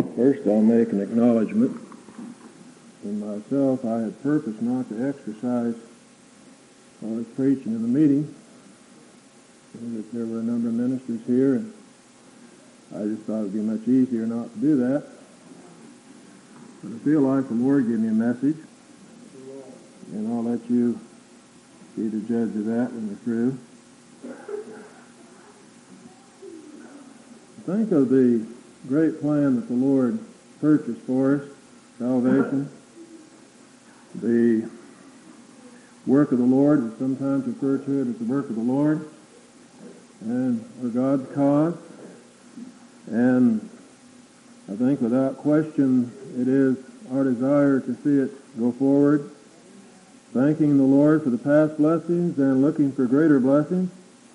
First, I'll make an acknowledgement. In myself, I had purposed not to exercise while I was preaching in the meeting, that there were a number of ministers here, and I just thought it would be much easier not to do that. But I feel like the Lord gave me a message, and I'll let you be the judge of that when we're through. Think of the great plan that the Lord purchased for us, salvation. The work of the Lord, we sometimes refer to it as the work of the Lord, and we're God's cause. And I think without question it is our desire to see it go forward, thanking the Lord for the past blessings and looking for greater blessings.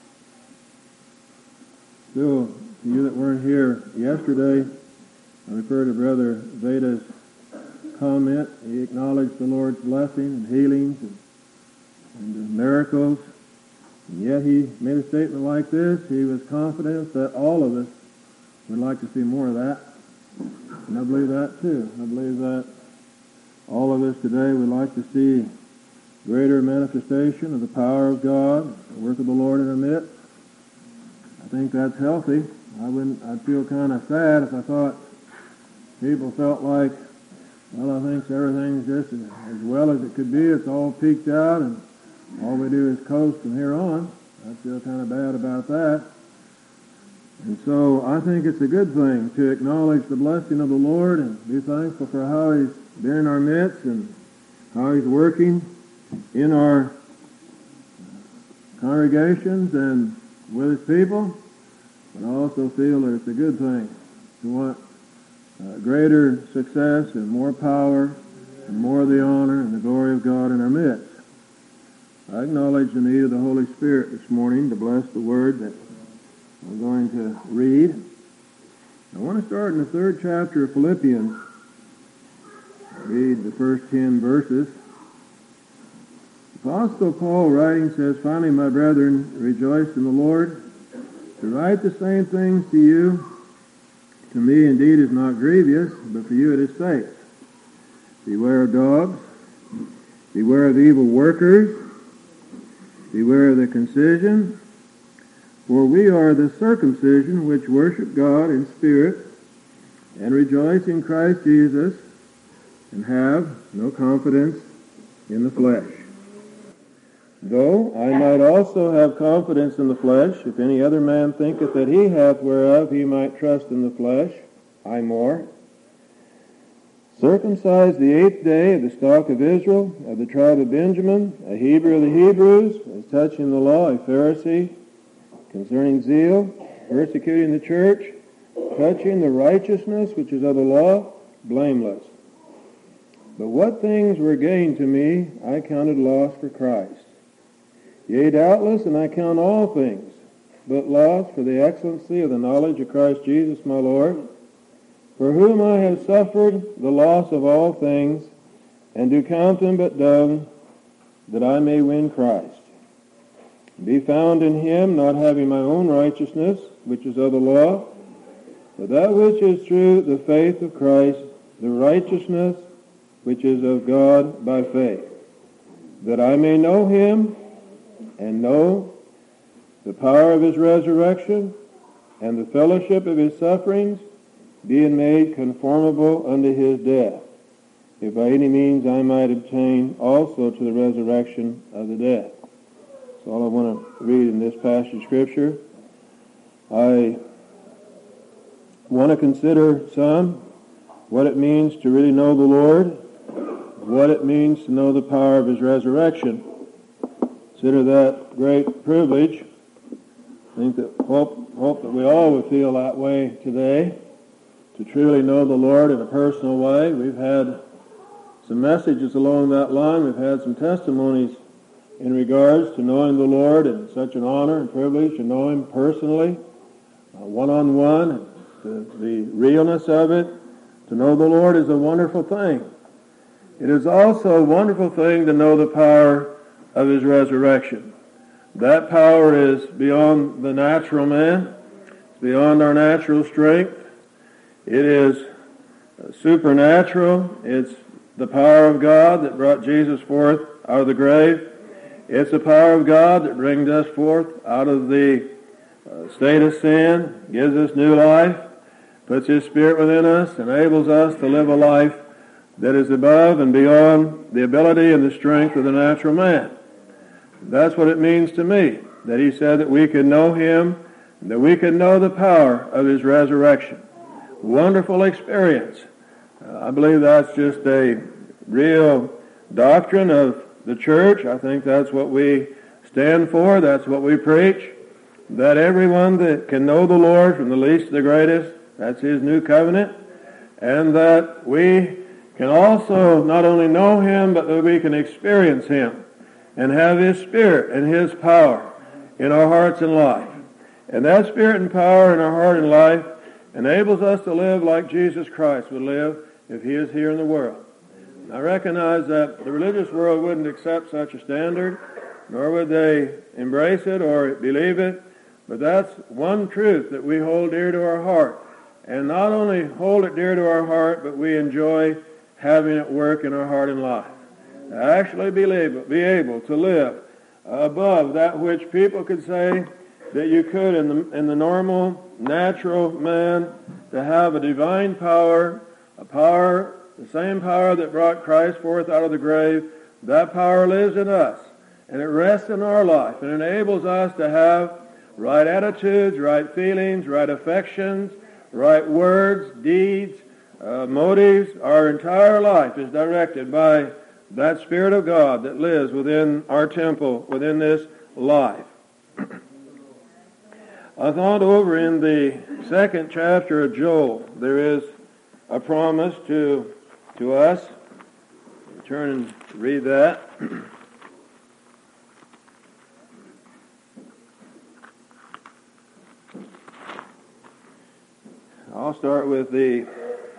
Still, to you that weren't here yesterday, I refer to Brother Veda's comment. He acknowledged the Lord's blessing and healings and miracles. And yet he made a statement like this. He was confident that all of us would like to see more of that. And I believe that too. I believe that all of us today would like to see greater manifestation of the power of God, the work of the Lord in our midst. I think that's healthy. I'd feel kind of sad if I thought people felt like, well, I think everything's just as well as it could be. It's all peaked out, and all we do is coast from here on. I feel kind of bad about that. And so I think it's a good thing to acknowledge the blessing of the Lord and be thankful for how He's been in our midst and how He's working in our congregations and with His people. But I also feel that it's a good thing to want greater success and more power and more of the honor and the glory of God in our midst. I acknowledge the need of the Holy Spirit this morning to bless the Word that I'm going to read. I want to start in the 3rd chapter of Philippians. Read the first 10 verses. Apostle Paul writing says, "Finally, my brethren, rejoice in the Lord. To write the same things to you, to me indeed is not grievous, but for you it is safe. Beware of dogs, beware of evil workers, beware of the concision, for we are the circumcision which worship God in spirit, and rejoice in Christ Jesus, and have no confidence in the flesh. Though I might also have confidence in the flesh, if any other man thinketh that he hath whereof he might trust in the flesh, I more. Circumcised the 8th day of the stock of Israel, of the tribe of Benjamin, a Hebrew of the Hebrews, as touching the law, a Pharisee, concerning zeal, persecuting the church, touching the righteousness which is of the law, blameless. But what things were gained to me, I counted loss for Christ. Yea, doubtless, and I count all things, but loss for the excellency of the knowledge of Christ Jesus my Lord, for whom I have suffered the loss of all things, and do count them but dung, that I may win Christ. Be found in him, not having my own righteousness, which is of the law, but that which is through the faith of Christ, the righteousness which is of God by faith, that I may know him, and know the power of his resurrection, and the fellowship of his sufferings, being made conformable unto his death, if by any means I might obtain also to the resurrection of the dead." That's all I want to read in this passage of Scripture. I want to consider some what it means to really know the Lord, what it means to know the power of his resurrection. Consider that great privilege. I think that hope that we all would feel that way today, to truly know the Lord in a personal way. We've had some messages along that line. We've had some testimonies in regards to knowing the Lord, and such an honor and privilege to know him personally, one-on-one, the realness of it. To know the Lord is a wonderful thing. It is also a wonderful thing to know the power of his resurrection. That power is beyond the natural man. It's beyond our natural strength. It is supernatural. It's the power of God that brought Jesus forth out of the grave. It's the power of God that brings us forth out of the state of sin, gives us new life, puts His Spirit within us, enables us to live a life that is above and beyond the ability and the strength of the natural man. That's what it means to me, that He said that we could know Him, that we could know the power of His resurrection. Wonderful experience. I believe that's just a real doctrine of the church. I think that's what we stand for. That's what we preach. That everyone that can know the Lord from the least to the greatest, that's His new covenant. And that we can also not only know Him, but that we can experience Him and have His Spirit and His power in our hearts and life. And that Spirit and power in our heart and life enables us to live like Jesus Christ would live if He is here in the world. I recognize that the religious world wouldn't accept such a standard, nor would they embrace it or believe it, but that's one truth that we hold dear to our heart. And not only hold it dear to our heart, but we enjoy having it work in our heart and life. To actually be able to live above that which people could say that you could in the normal, natural man, to have a divine power, a power, the same power that brought Christ forth out of the grave. That power lives in us, and it rests in our life, and enables us to have right attitudes, right feelings, right affections, right words, deeds, motives. Our entire life is directed by that Spirit of God that lives within our temple, within this life. I thought over in the 2nd chapter of Joel, there is a promise to us. Turn and read that. I'll start with the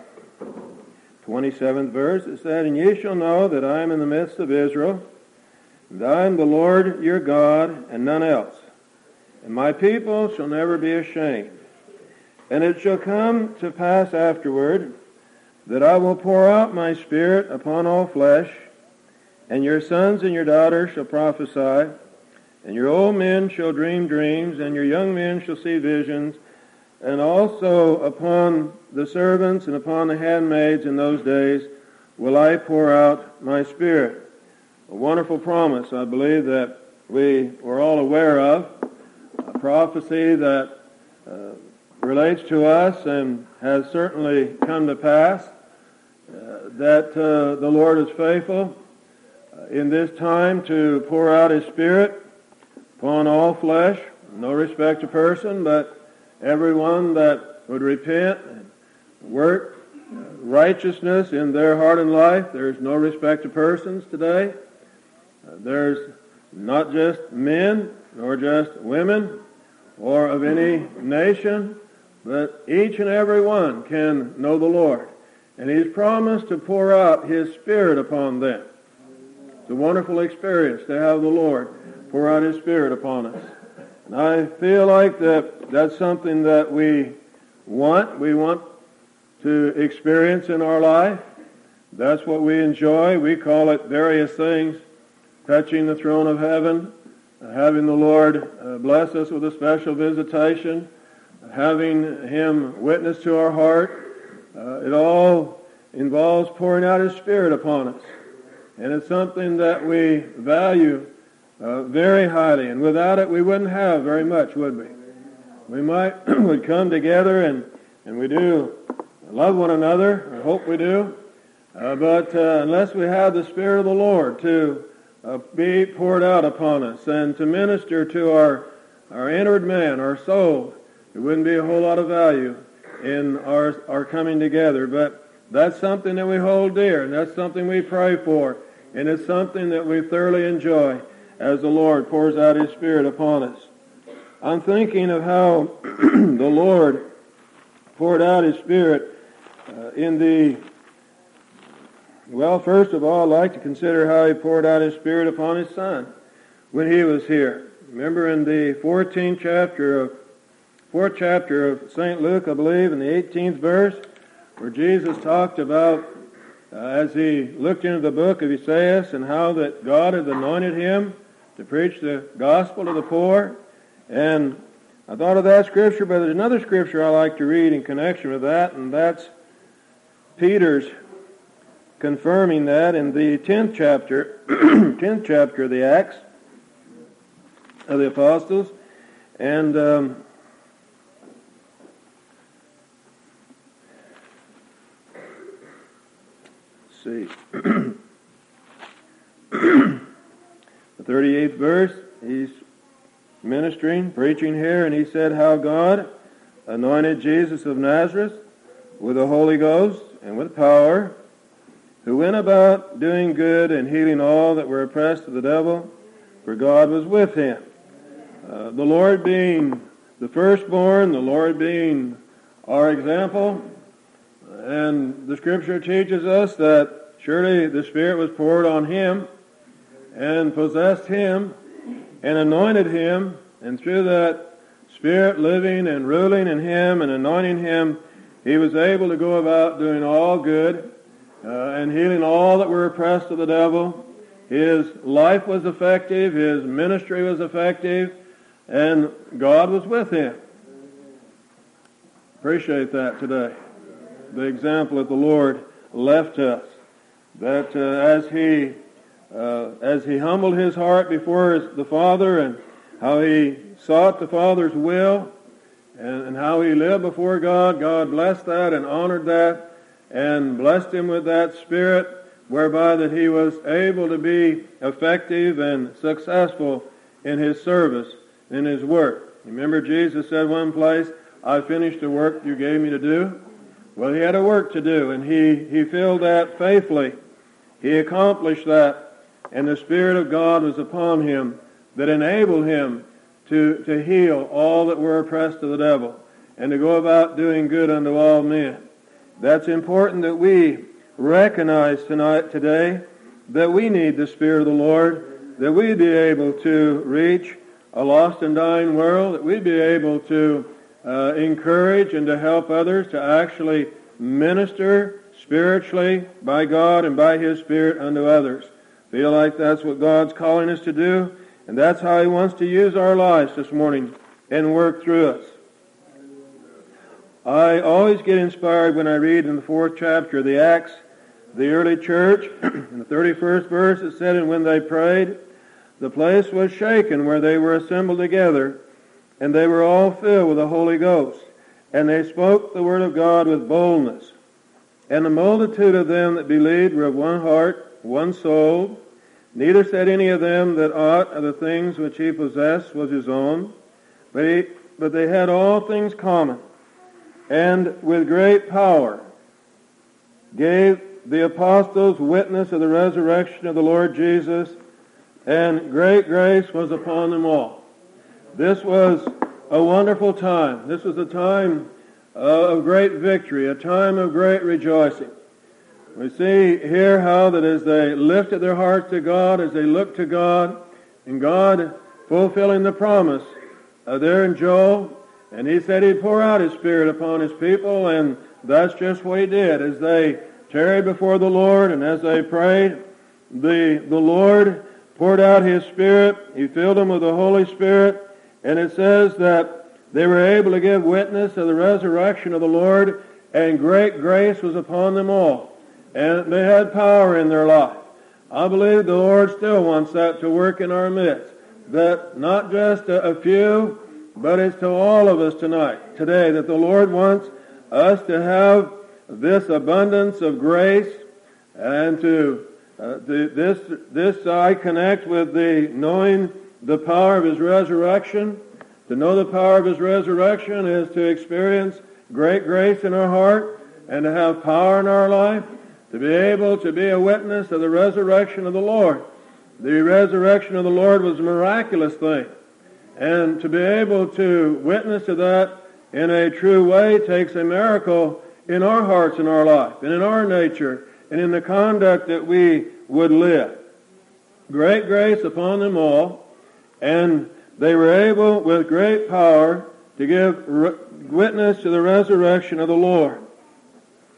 27th verse. It said, "And ye shall know that I am in the midst of Israel, and I am the Lord your God, and none else. And my people shall never be ashamed. And it shall come to pass afterward that I will pour out my Spirit upon all flesh, and your sons and your daughters shall prophesy, and your old men shall dream dreams, and your young men shall see visions, and also upon the servants and upon the handmaids in those days will I pour out my Spirit." A wonderful promise, I believe, that we were all aware of. A prophecy that relates to us and has certainly come to pass. That the Lord is faithful in this time to pour out His Spirit upon all flesh, no respect to person, but everyone that would repent and work righteousness in their heart and life. There's no respect to persons today. There's not just men, nor just women, or of any nation, but each and every one can know the Lord. And He's promised to pour out His Spirit upon them. It's a wonderful experience to have the Lord pour out His Spirit upon us. And I feel like that's something that we want. We want to experience in our life. That's what we enjoy. We call it various things, touching the throne of heaven, having the Lord bless us with a special visitation, having Him witness to our heart. It all involves pouring out His Spirit upon us. And it's something that we value very highly. And without it, we wouldn't have very much, would we? We would come together, and we do love one another. I hope we do. But unless we have the Spirit of the Lord to be poured out upon us and to minister to our inward man, our soul, there wouldn't be a whole lot of value in our coming together. But that's something that we hold dear, and that's something we pray for, and it's something that we thoroughly enjoy as the Lord pours out His Spirit upon us. I'm thinking of how the Lord poured out His Spirit first of all, I'd like to consider how He poured out His Spirit upon His Son when He was here. Remember in the 4th chapter of St. Luke, I believe, in the 18th verse, where Jesus talked about, as he looked into the book of Isaiah, and how that God had anointed him to preach the gospel to the poor. And I thought of that scripture, but there's another scripture I like to read in connection with that, and that's Peter's confirming that in the 10th chapter, 10th chapter of the Acts of the Apostles. And let's see. The 38th verse, he's ministering, preaching here, and he said how God anointed Jesus of Nazareth with the Holy Ghost and with power, who went about doing good and healing all that were oppressed of the devil, for God was with him. The Lord being the firstborn, the Lord being our example, and the Scripture teaches us that surely the Spirit was poured on him and possessed him and anointed him, and through that Spirit living and ruling in him and anointing him, he was able to go about doing all good and healing all that were oppressed of the devil. His life was effective, his ministry was effective, and God was with him. Appreciate that today. The example that the Lord left us, that as he humbled his heart before the Father, and how he sought the Father's will, and how he lived before God, God blessed that and honored that, and blessed him with that Spirit, whereby that he was able to be effective and successful in his service, in his work. Remember, Jesus said one place, I finished the work you gave me to do. Well, he had a work to do, and he filled that faithfully. He accomplished that, and the Spirit of God was upon him that enabled him to heal all that were oppressed of the devil, and to go about doing good unto all men. That's important that we recognize today, that we need the Spirit of the Lord, that we be able to reach a lost and dying world, that we be able to encourage and to help others to actually minister spiritually by God and by His Spirit unto others. Feel like that's what God's calling us to do, and that's how He wants to use our lives this morning and work through us. I always get inspired when I read in the 4th chapter of the Acts, the early church, in the 31st verse it said, and when they prayed, the place was shaken where they were assembled together, and they were all filled with the Holy Ghost, and they spoke the word of God with boldness. And the multitude of them that believed were of one heart, one soul. Neither said any of them that aught of the things which he possessed was his own, but they had all things common. And with great power gave the apostles witness of the resurrection of the Lord Jesus, and great grace was upon them all. This was a wonderful time. This was a time of great victory, a time of great rejoicing. We see here how that as they lifted their hearts to God, as they looked to God, and God fulfilling the promise there in Joel, and He said He'd pour out His Spirit upon His people, and that's just what He did. As they tarried before the Lord, and as they prayed, the Lord poured out His Spirit. He filled them with the Holy Spirit, and it says that they were able to give witness of the resurrection of the Lord, and great grace was upon them all. And they had power in their life. I believe the Lord still wants that to work in our midst. That not just a few, but it's to all of us today, that the Lord wants us to have this abundance of grace, and this I connect with the knowing the power of His resurrection. To know the power of His resurrection is to experience great grace in our heart and to have power in our life, to be able to be a witness of the resurrection of the Lord. The resurrection of the Lord was a miraculous thing, and to be able to witness to that in a true way takes a miracle in our hearts and our life, and in our nature, and in the conduct that we would live. Great grace upon them all, and they were able with great power to give witness to the resurrection of the Lord.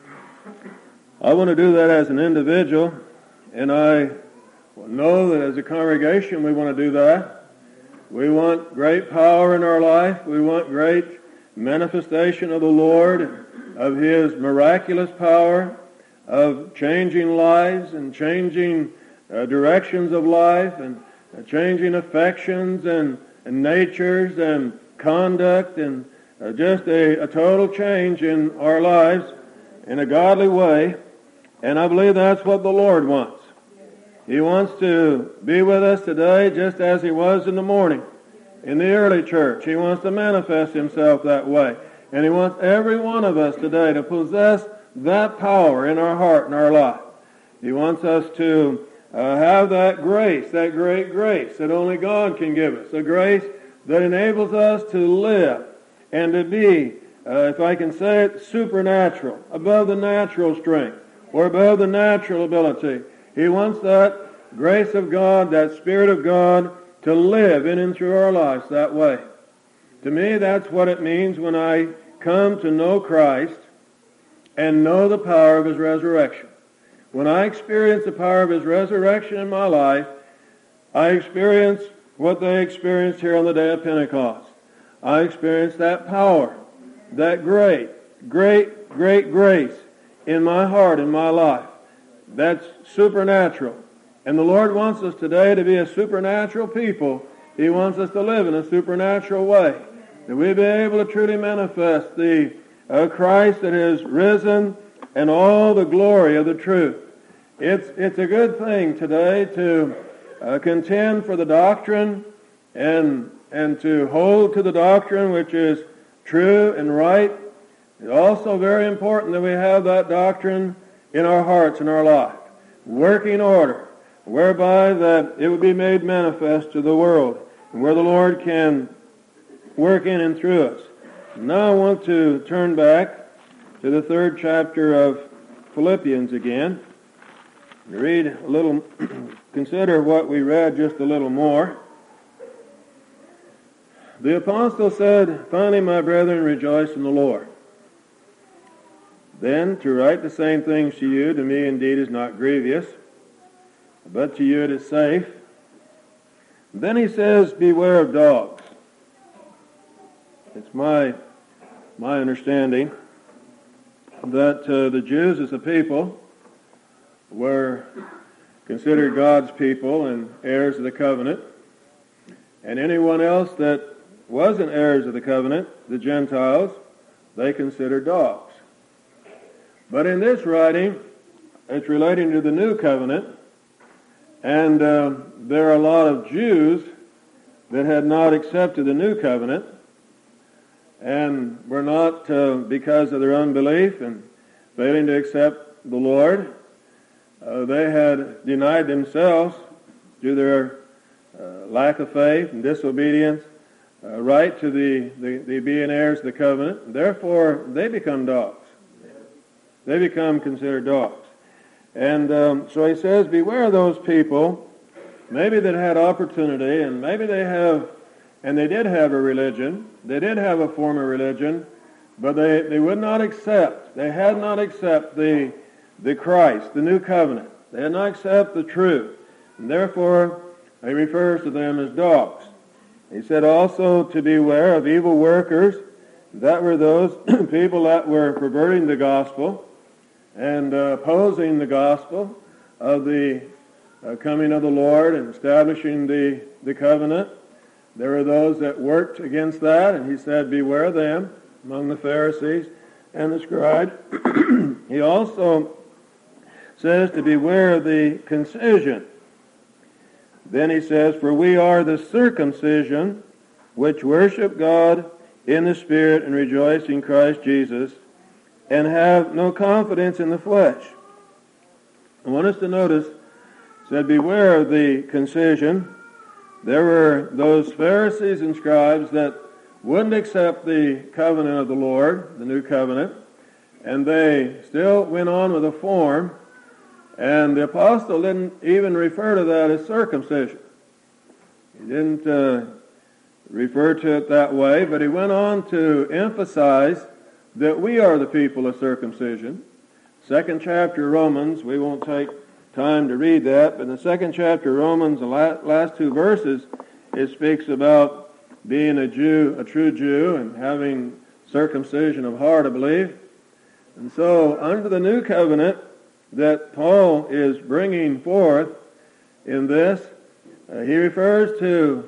I want to do that as an individual, and I know that as a congregation we want to do that. We want great power in our life. We want great manifestation of the Lord, of His miraculous power, of changing lives and changing directions of life and changing affections and natures and conduct and just a total change in our lives in a godly way. And I believe that's what the Lord wants. He wants to be with us today just as He was in the morning in the early church. He wants to manifest Himself that way. And He wants every one of us today to possess that power in our heart and our life. He wants us to have that grace, that great grace that only God can give us, a grace that enables us to live and to be, if I can say it, supernatural, above the natural strength or above the natural ability. He wants that grace of God, that Spirit of God, to live in and through our lives that way. To me, that's what it means when I come to know Christ and know the power of His resurrection. When I experience the power of His resurrection in my life, I experience what they experienced here on the day of Pentecost. I experience that power, that great grace in my heart, in my life. That's supernatural. And the Lord wants us today to be a supernatural people. He wants us to live in a supernatural way, that we be able to truly manifest the Christ that is risen and all the glory of the truth. It's a good thing today to contend for the doctrine and to hold to the doctrine which is true and right. It's also very important that we have that doctrine in our hearts and our life, working order, whereby that it would be made manifest to the world, and where the Lord can work in and through us. Now I want to turn back to the 3rd chapter of Philippians again, and read a little, consider what we read just a little more. The apostle said, "Finally, my brethren, rejoice in the Lord. Then to write the same things to you, to me indeed is not grievous, but to you it is safe." Then he says, "Beware of dogs." It's my understanding that the Jews as a people were considered God's people and heirs of the covenant, and anyone else that wasn't heirs of the covenant, the Gentiles, they considered dogs. But in this writing, it's relating to the new covenant, and there are a lot of Jews that had not accepted the new covenant and were not, because of their unbelief and failing to accept the Lord, they had denied themselves through their lack of faith and disobedience right to the being heirs of the covenant. Therefore, they become dogs. They become considered dogs. And so he says, beware of those people, maybe that had opportunity, and maybe they have, and they did have a religion, they did have a form of religion, but they would not accept, they had not accepted the Christ, the new covenant. They had not accepted the truth. And therefore, he refers to them as dogs. He said also to beware of evil workers. That were those people that were perverting the gospel and opposing the gospel of the coming of the Lord and establishing the covenant. There were those that worked against that, and he said, beware of them among the Pharisees and the scribes. He also says to beware of the concision. Then he says, for we are the circumcision which worship God in the Spirit and rejoice in Christ Jesus, and have no confidence in the flesh. I want us to notice, said, beware of the concision. There were those Pharisees and scribes that wouldn't accept the covenant of the Lord, the new covenant, and they still went on with a form, and the apostle didn't even refer to that as circumcision. He didn't refer to it that way, but he went on to emphasize that we are the people of circumcision. second chapter of Romans. We won't take time to read that, but in the second chapter of Romans, the last two verses, it speaks about being a Jew, a true Jew, and having circumcision of heart, I believe. And so, under the new covenant that Paul is bringing forth in this, he refers to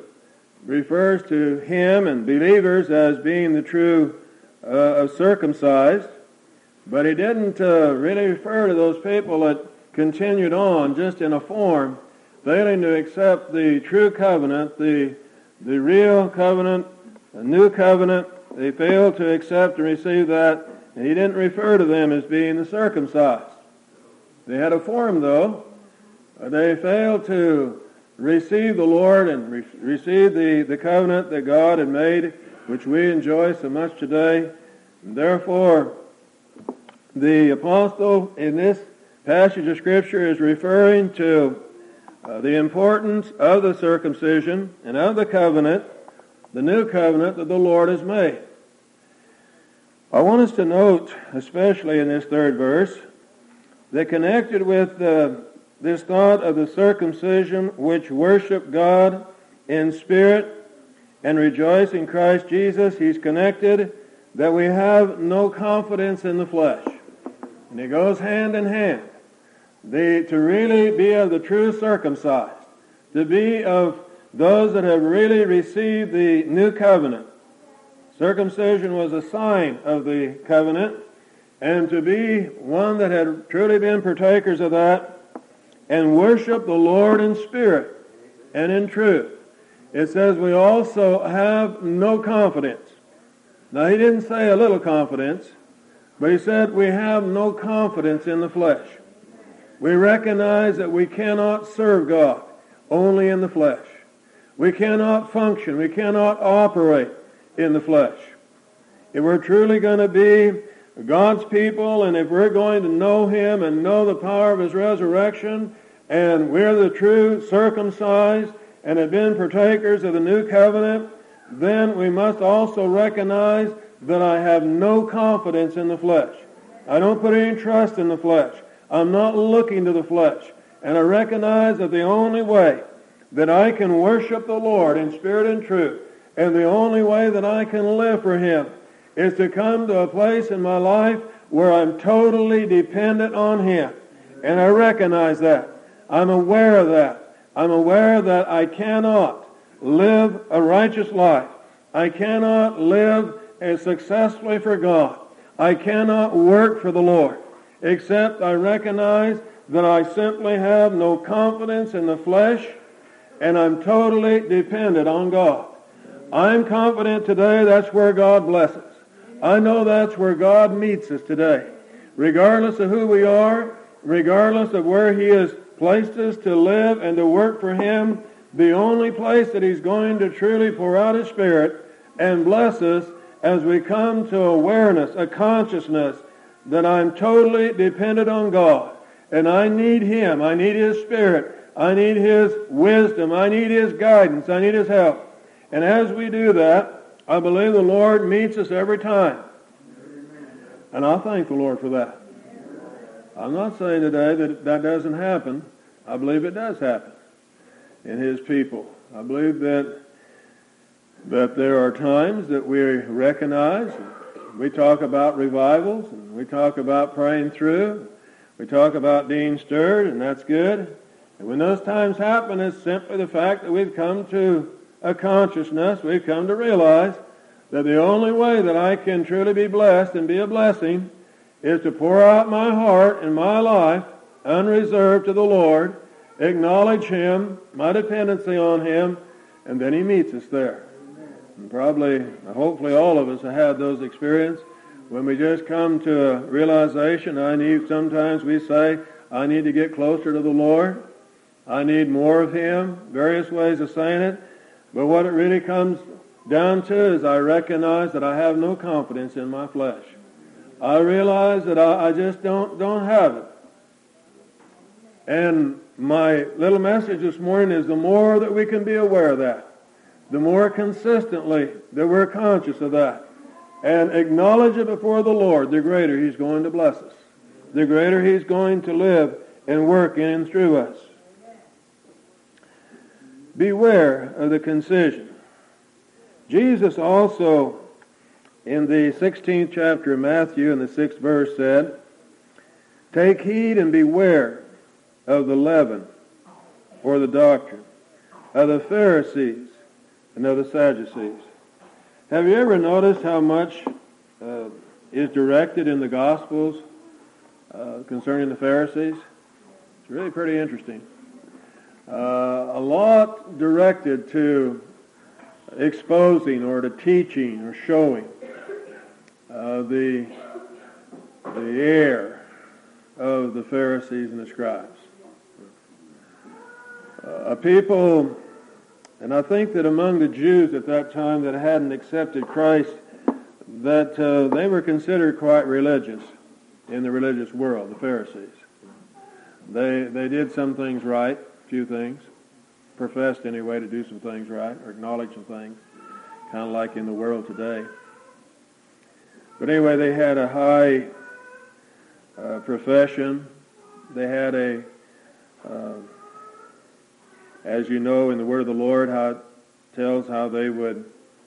him and believers as being the true circumcised, but he didn't really refer to those people that continued on just in a form, failing to accept the true covenant, the real covenant, the new covenant. They failed to accept and receive that, and he didn't refer to them as being the circumcised. They had a form, though. They failed to receive the Lord and receive the covenant that God had made, which we enjoy so much today. And therefore, the apostle in this passage of Scripture is referring to the importance of the circumcision and of the covenant, the new covenant that the Lord has made. I want us to note, especially in this third verse, that connected with this thought of the circumcision which worship God in spirit and rejoice in Christ Jesus, he's connected that we have no confidence in the flesh. And it goes hand in hand. To really be of the true circumcised, to be of those that have really received the new covenant. Circumcision was a sign of the covenant, and to be one that had truly been partakers of that and worship the Lord in spirit and in truth. It says we also have no confidence. Now, he didn't say a little confidence, but he said we have no confidence in the flesh. We recognize that we cannot serve God only in the flesh. We cannot function, we cannot operate in the flesh. If we're truly going to be God's people, and if we're going to know Him and know the power of His resurrection, and we're the true circumcised and have been partakers of the new covenant, then we must also recognize that I have no confidence in the flesh. I don't put any trust in the flesh. I'm not looking to the flesh. And I recognize that the only way that I can worship the Lord in spirit and truth, and the only way that I can live for Him, is to come to a place in my life where I'm totally dependent on Him. And I recognize that. I'm aware of that. I'm aware that I cannot live a righteous life. I cannot live successfully for God. I cannot work for the Lord, except I recognize that I simply have no confidence in the flesh, and I'm totally dependent on God. I'm confident today that's where God blesses. I know that's where God meets us today. Regardless of who we are, regardless of where He has placed us to live and to work for Him, the only place that He's going to truly pour out His Spirit and bless us as we come to awareness, a consciousness that I'm totally dependent on God. And I need Him. I need His Spirit. I need His wisdom. I need His guidance. I need His help. And as we do that, I believe the Lord meets us every time. And I thank the Lord for that. I'm not saying today that that doesn't happen. I believe it does happen in His people. I believe that there are times that we recognize, we talk about revivals, and we talk about praying through, we talk about being stirred, and that's good. And when those times happen, it's simply the fact that we've come to a consciousness, we've come to realize that the only way that I can truly be blessed and be a blessing is to pour out my heart and my life unreserved to the Lord, acknowledge Him, my dependency on Him, and then He meets us there. And probably, hopefully all of us have had those experiences when we just come to a realization, sometimes we say, I need to get closer to the Lord. I need more of Him, various ways of saying it. But what it really comes down to is I recognize that I have no confidence in my flesh. I realize that I just don't have it. And my little message this morning is the more that we can be aware of that, the more consistently that we're conscious of that, and acknowledge it before the Lord, the greater He's going to bless us. the greater He's going to live and work in and through us. Beware of the concision. Jesus also, in the 16th chapter of Matthew, in the 6th verse, said, "Take heed and beware of the leaven, or the doctrine, of the Pharisees and of the Sadducees." Have you ever noticed how much is directed in the Gospels concerning the Pharisees? It's really pretty interesting. A lot directed to exposing or to teaching or showing the error of the Pharisees and the scribes. A people, and I think that among the Jews at that time that hadn't accepted Christ, that they were considered quite religious in the religious world, the Pharisees. They did some things right, a few things, professed anyway to do some things right, or acknowledge some things, kind of like in the world today. But anyway, they had a high profession. They had as you know in the Word of the Lord, how it tells how they would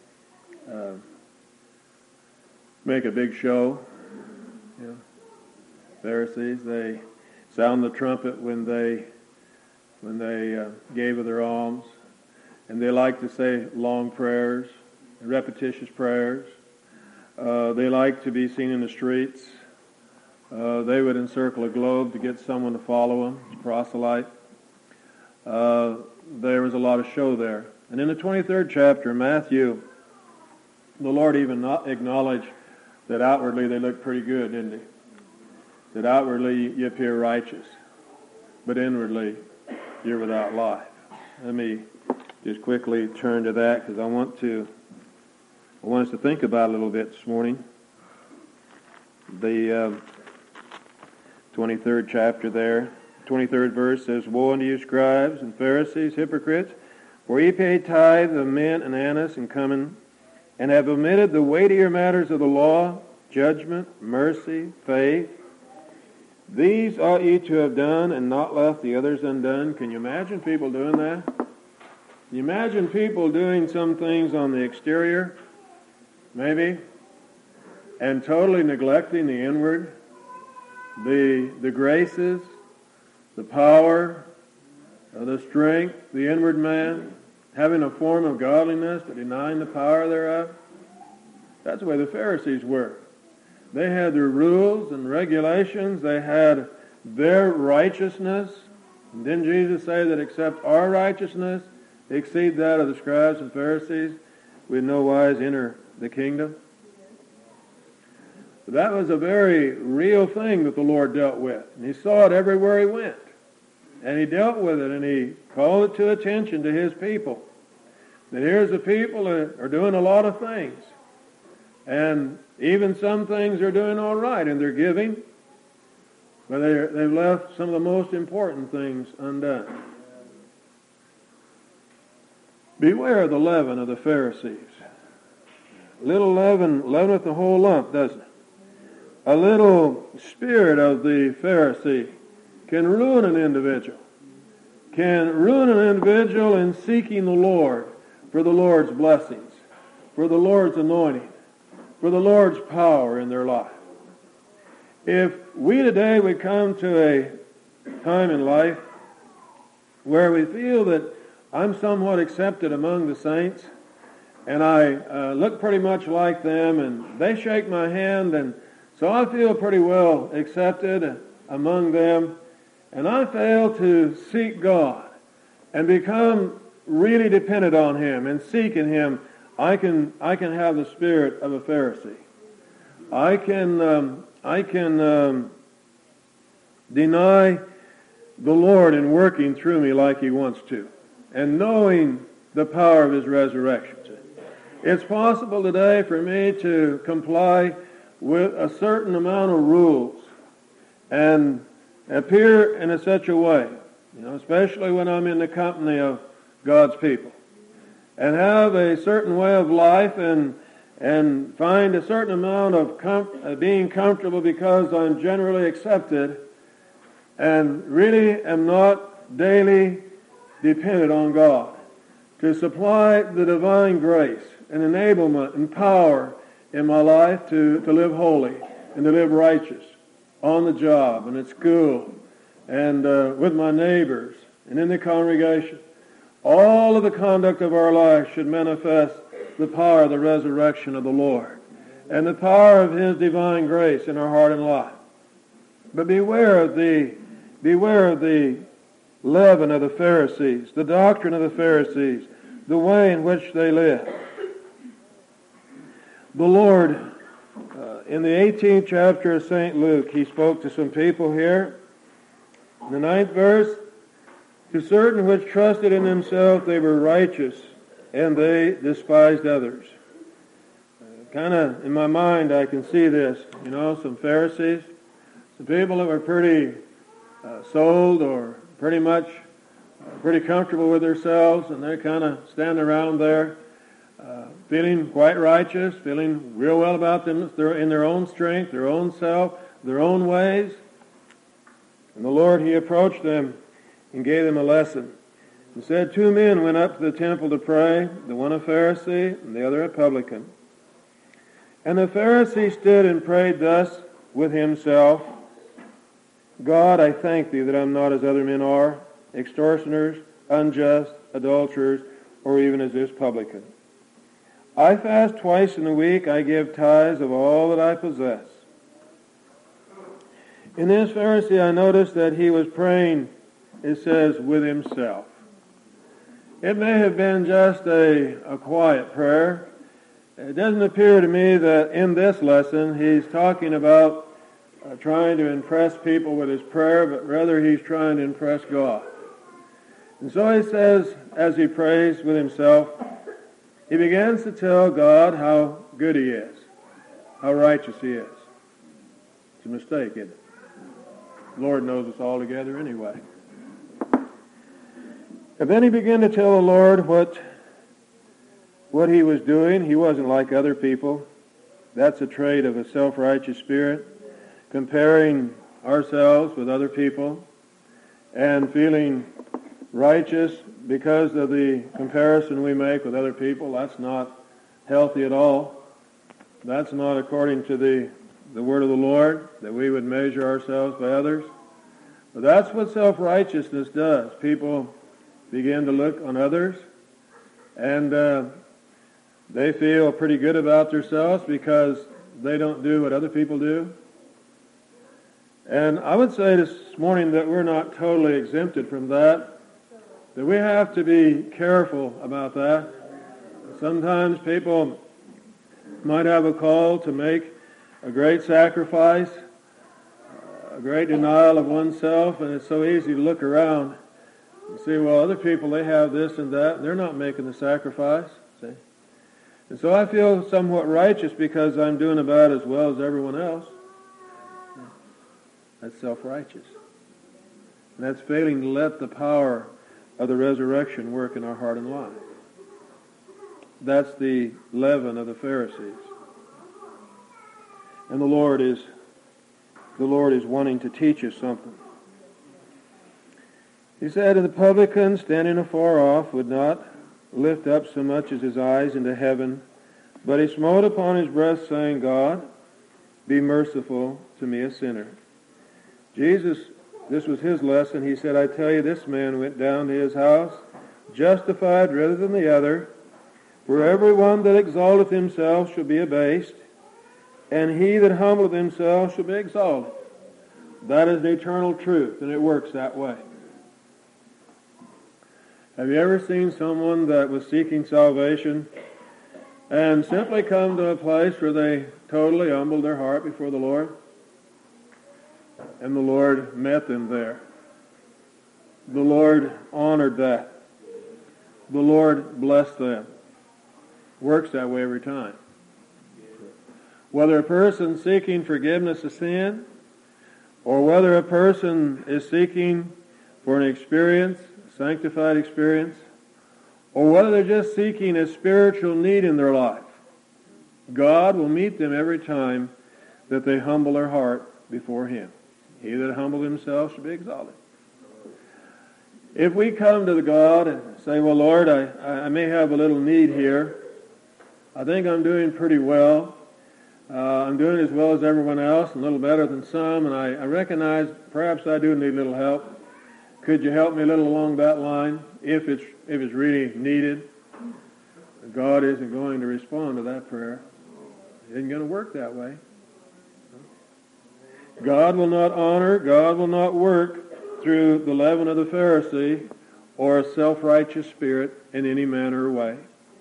make a big show. You know, Pharisees, they sound the trumpet when they gave of their alms, and they like to say long prayers, repetitious prayers. They like to be seen in the streets. They would encircle a globe to get someone to follow them, to proselyte. There was a lot of show there. And in the 23rd chapter of Matthew, the Lord even acknowledged that outwardly they looked pretty good, didn't He? That outwardly you appear righteous, but inwardly you're without life. Let me just quickly turn to that because I want us to think about it a little bit this morning. The 23rd chapter there, 23rd verse says, "Woe unto you, scribes and Pharisees, hypocrites, for ye pay tithe of mint and anise and cumin, and have omitted the weightier matters of the law, judgment, mercy, faith. These ought ye to have done, and not left the others undone." Can you imagine people doing that? Can you imagine people doing some things on the exterior, maybe, and totally neglecting the inward, the graces, the power, the strength, the inward man, having a form of godliness but denying the power thereof? That's the way the Pharisees were. They had their rules and regulations. They had their righteousness. And didn't Jesus say that except our righteousness exceed that of the scribes and Pharisees, we in no wise enter the kingdom? That was a very real thing that the Lord dealt with. And He saw it everywhere He went. And He dealt with it, and He called it to attention to His people. That here's the people that are doing a lot of things. And even some things are doing all right in their giving, but they've left some of the most important things undone. Beware of the leaven of the Pharisees. Little leaven leaveneth the whole lump, doesn't it? A little spirit of the Pharisee can ruin an individual. Can ruin an individual in seeking the Lord for the Lord's blessings, for the Lord's anointing, for the Lord's power in their life. If we today would come to a time in life where we feel that I'm somewhat accepted among the saints, and I look pretty much like them, and they shake my hand, and so I feel pretty well accepted among them, and I fail to seek God and become really dependent on Him and seeking Him, I can have the spirit of a Pharisee. I can deny the Lord in working through me like He wants to, and knowing the power of His resurrection. It's possible today for me to comply with a certain amount of rules and appear in such a way, especially when I'm in the company of God's people, and have a certain way of life and and find a certain amount of being comfortable because I'm generally accepted, and really am not daily dependent on God to supply the divine grace and enablement and power in my life to live holy and to live righteous on the job and at school and with my neighbors and in the congregation. All of the conduct of our life should manifest the power of the resurrection of the Lord and the power of His divine grace in our heart and life. But beware of the leaven of the Pharisees, the doctrine of the Pharisees, the way in which they live. The Lord, in the 18th chapter of St. Luke, He spoke to some people here. In the 9th verse, to certain which trusted in themselves they were righteous, and they despised others. Kind of in my mind I can see this, some Pharisees, some people that were pretty sold or pretty much pretty comfortable with themselves, and they're kind of standing around there feeling quite righteous, feeling real well about them in their own strength, their own self, their own ways. And the Lord, He approached them and gave them a lesson. He said, 2 men went up to the temple to pray, the one a Pharisee and the other a publican. And the Pharisee stood and prayed thus with himself, God, I thank Thee that I'm not as other men are, extortioners, unjust, adulterers, or even as this publican. I fast twice in a week, I give tithes of all that I possess. In this Pharisee, I noticed that he was praying, it says, with himself. It may have been just a quiet prayer. It doesn't appear to me that in this lesson he's talking about trying to impress people with his prayer, but rather he's trying to impress God. And so he says, as he prays with himself, he begins to tell God how good He is, how righteous He is. It's a mistake, isn't it? The Lord knows us all together anyway. And then he began to tell the Lord what he was doing. He wasn't like other people. That's a trait of a self-righteous spirit, comparing ourselves with other people and feeling righteous because of the comparison we make with other people. That's not healthy at all. That's not according to the word of the Lord, that we would measure ourselves by others. But that's what self-righteousness does. People begin to look on others, and they feel pretty good about themselves because they don't do what other people do. And I would say this morning that we're not totally exempted from that we have to be careful about that. Sometimes people might have a call to make a great sacrifice, a great denial of oneself, and it's so easy to look around and see, well, other people, they have this and that, and they're not making the sacrifice. See? And so I feel somewhat righteous because I'm doing about as well as everyone else. That's self-righteous. And that's failing to let the power of the resurrection work in our heart and life. That's the leaven of the Pharisees. And the Lord is wanting to teach us something. He said, and the publican, standing afar off, would not lift up so much as his eyes into heaven, but he smote upon his breast, saying, God, be merciful to me, a sinner. Jesus, this was his lesson. He said, I tell you, this man went down to his house, justified rather than the other. For everyone that exalteth himself shall be abased, and he that humbleth himself shall be exalted. That is the eternal truth, and it works that way. Have you ever seen someone that was seeking salvation and simply come to a place where they totally humbled their heart before the Lord? And the Lord met them there. The Lord honored that. The Lord blessed them. Works that way every time. Whether a person seeking forgiveness of sin, or whether a person is seeking for an experience, a sanctified experience, or whether they're just seeking a spiritual need in their life. God will meet them every time that they humble their heart before Him. He that humbled himself shall be exalted. If we come to the God and say, well, Lord, I may have a little need here. I think I'm doing pretty well. I'm doing as well as everyone else, a little better than some, and I recognize perhaps I do need a little help. Could you help me a little along that line if it's really needed? God isn't going to respond to that prayer. It isn't going to work that way. God will not honor, God will not work through the leaven of the Pharisee or a self-righteous spirit in any manner or way.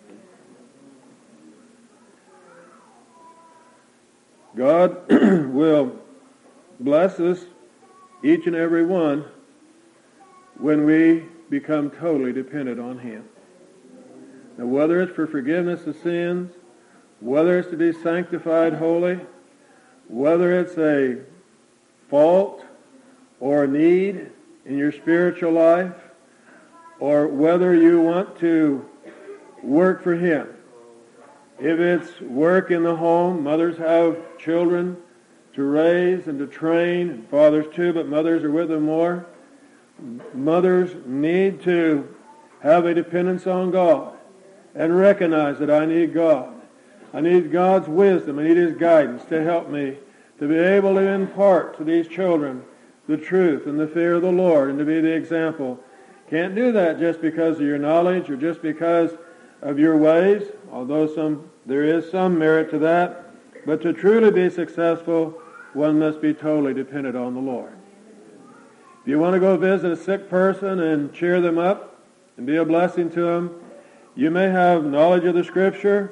God will bless us, each and every one, when we become totally dependent on Him. Now, whether it's for forgiveness of sins, whether it's to be sanctified holy, whether it's a fault or a need in your spiritual life, or whether you want to work for Him. If it's work in the home, mothers have children to raise and to train, and fathers too, but mothers are with them more. Mothers need to have a dependence on God and recognize that I need God. I need God's wisdom. I need His guidance to help me to be able to impart to these children the truth and the fear of the Lord and to be the example. Can't do that just because of your knowledge or just because of your ways, although there is some merit to that. But to truly be successful, one must be totally dependent on the Lord. If you want to go visit a sick person and cheer them up and be a blessing to them, you may have knowledge of the Scripture,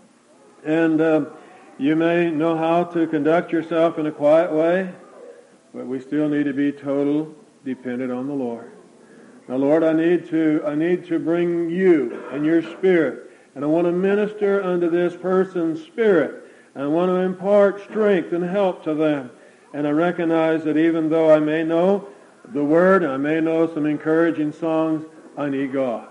and you may know how to conduct yourself in a quiet way, but we still need to be total dependent on the Lord. Now, Lord, I need to bring you and your Spirit, and I want to minister unto this person's spirit, and I want to impart strength and help to them. And I recognize that even though I may know the Word, I may know some encouraging songs, I need God.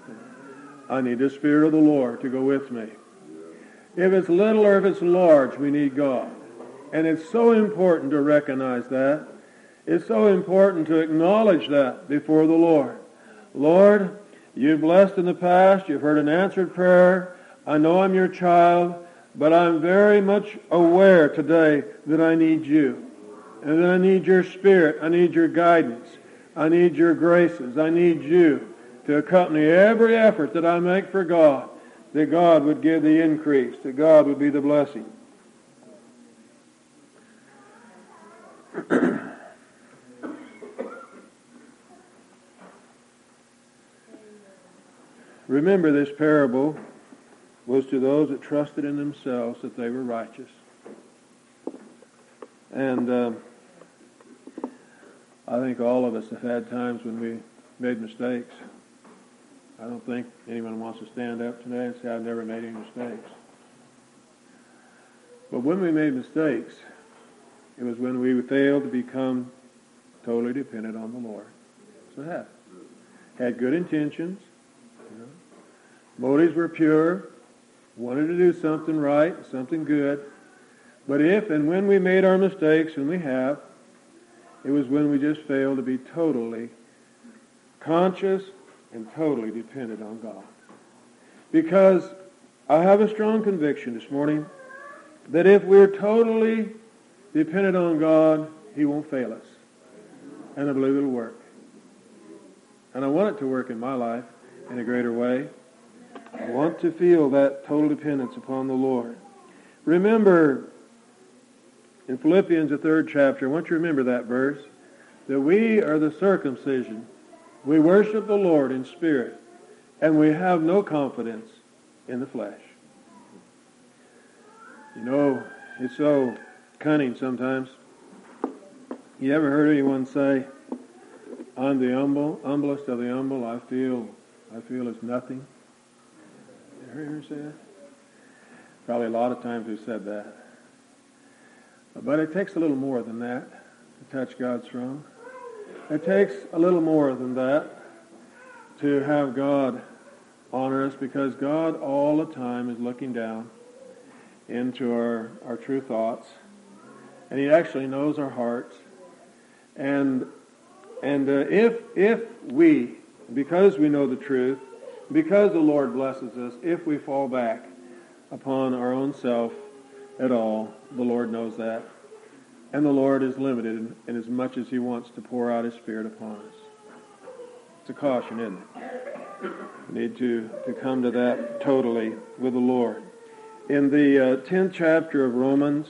I need the Spirit of the Lord to go with me. If it's little or if it's large, we need God. And it's so important to recognize that. It's so important to acknowledge that before the Lord. Lord, you've blessed in the past. You've heard an answered prayer. I know I'm your child, but I'm very much aware today that I need you. And that I need your Spirit. I need your guidance. I need your graces. I need you to accompany every effort that I make for God, that God would give the increase, that God would be the blessing. Remember, this parable was to those that trusted in themselves that they were righteous. And I think all of us have had times when we made mistakes. I don't think anyone wants to stand up today and say, I've never made any mistakes. But when we made mistakes, it was when we failed to become totally dependent on the Lord. So it happened. Had good intentions. Motives were pure. Wanted to do something right, something good. But if and when we made our mistakes, and we have, it was when we just failed to be totally conscious and totally dependent on God. Because I have a strong conviction this morning that if we're totally dependent on God, He won't fail us. And I believe it'll work. And I want it to work in my life in a greater way. I want to feel that total dependence upon the Lord. Remember, in Philippians, the 3rd chapter, I want you to remember that verse, that we are the circumcision. We worship the Lord in spirit, and we have no confidence in the flesh. You know, it's so cunning sometimes. You ever heard anyone say, I'm the humblest of the humble, I feel it's nothing? You heard her say that? Probably a lot of times we've said that. But it takes a little more than that to touch God's throne. It takes a little more than that to have God honor us, because God all the time is looking down. into our true thoughts. And He actually knows our hearts. And if we, because we know the truth, because the Lord blesses us, if we fall back upon our own self at all, the Lord knows that. And the Lord is limited in as much as He wants to pour out His Spirit upon us. It's a caution, isn't it? We need to come to that totally with the Lord. In the 10th chapter of Romans,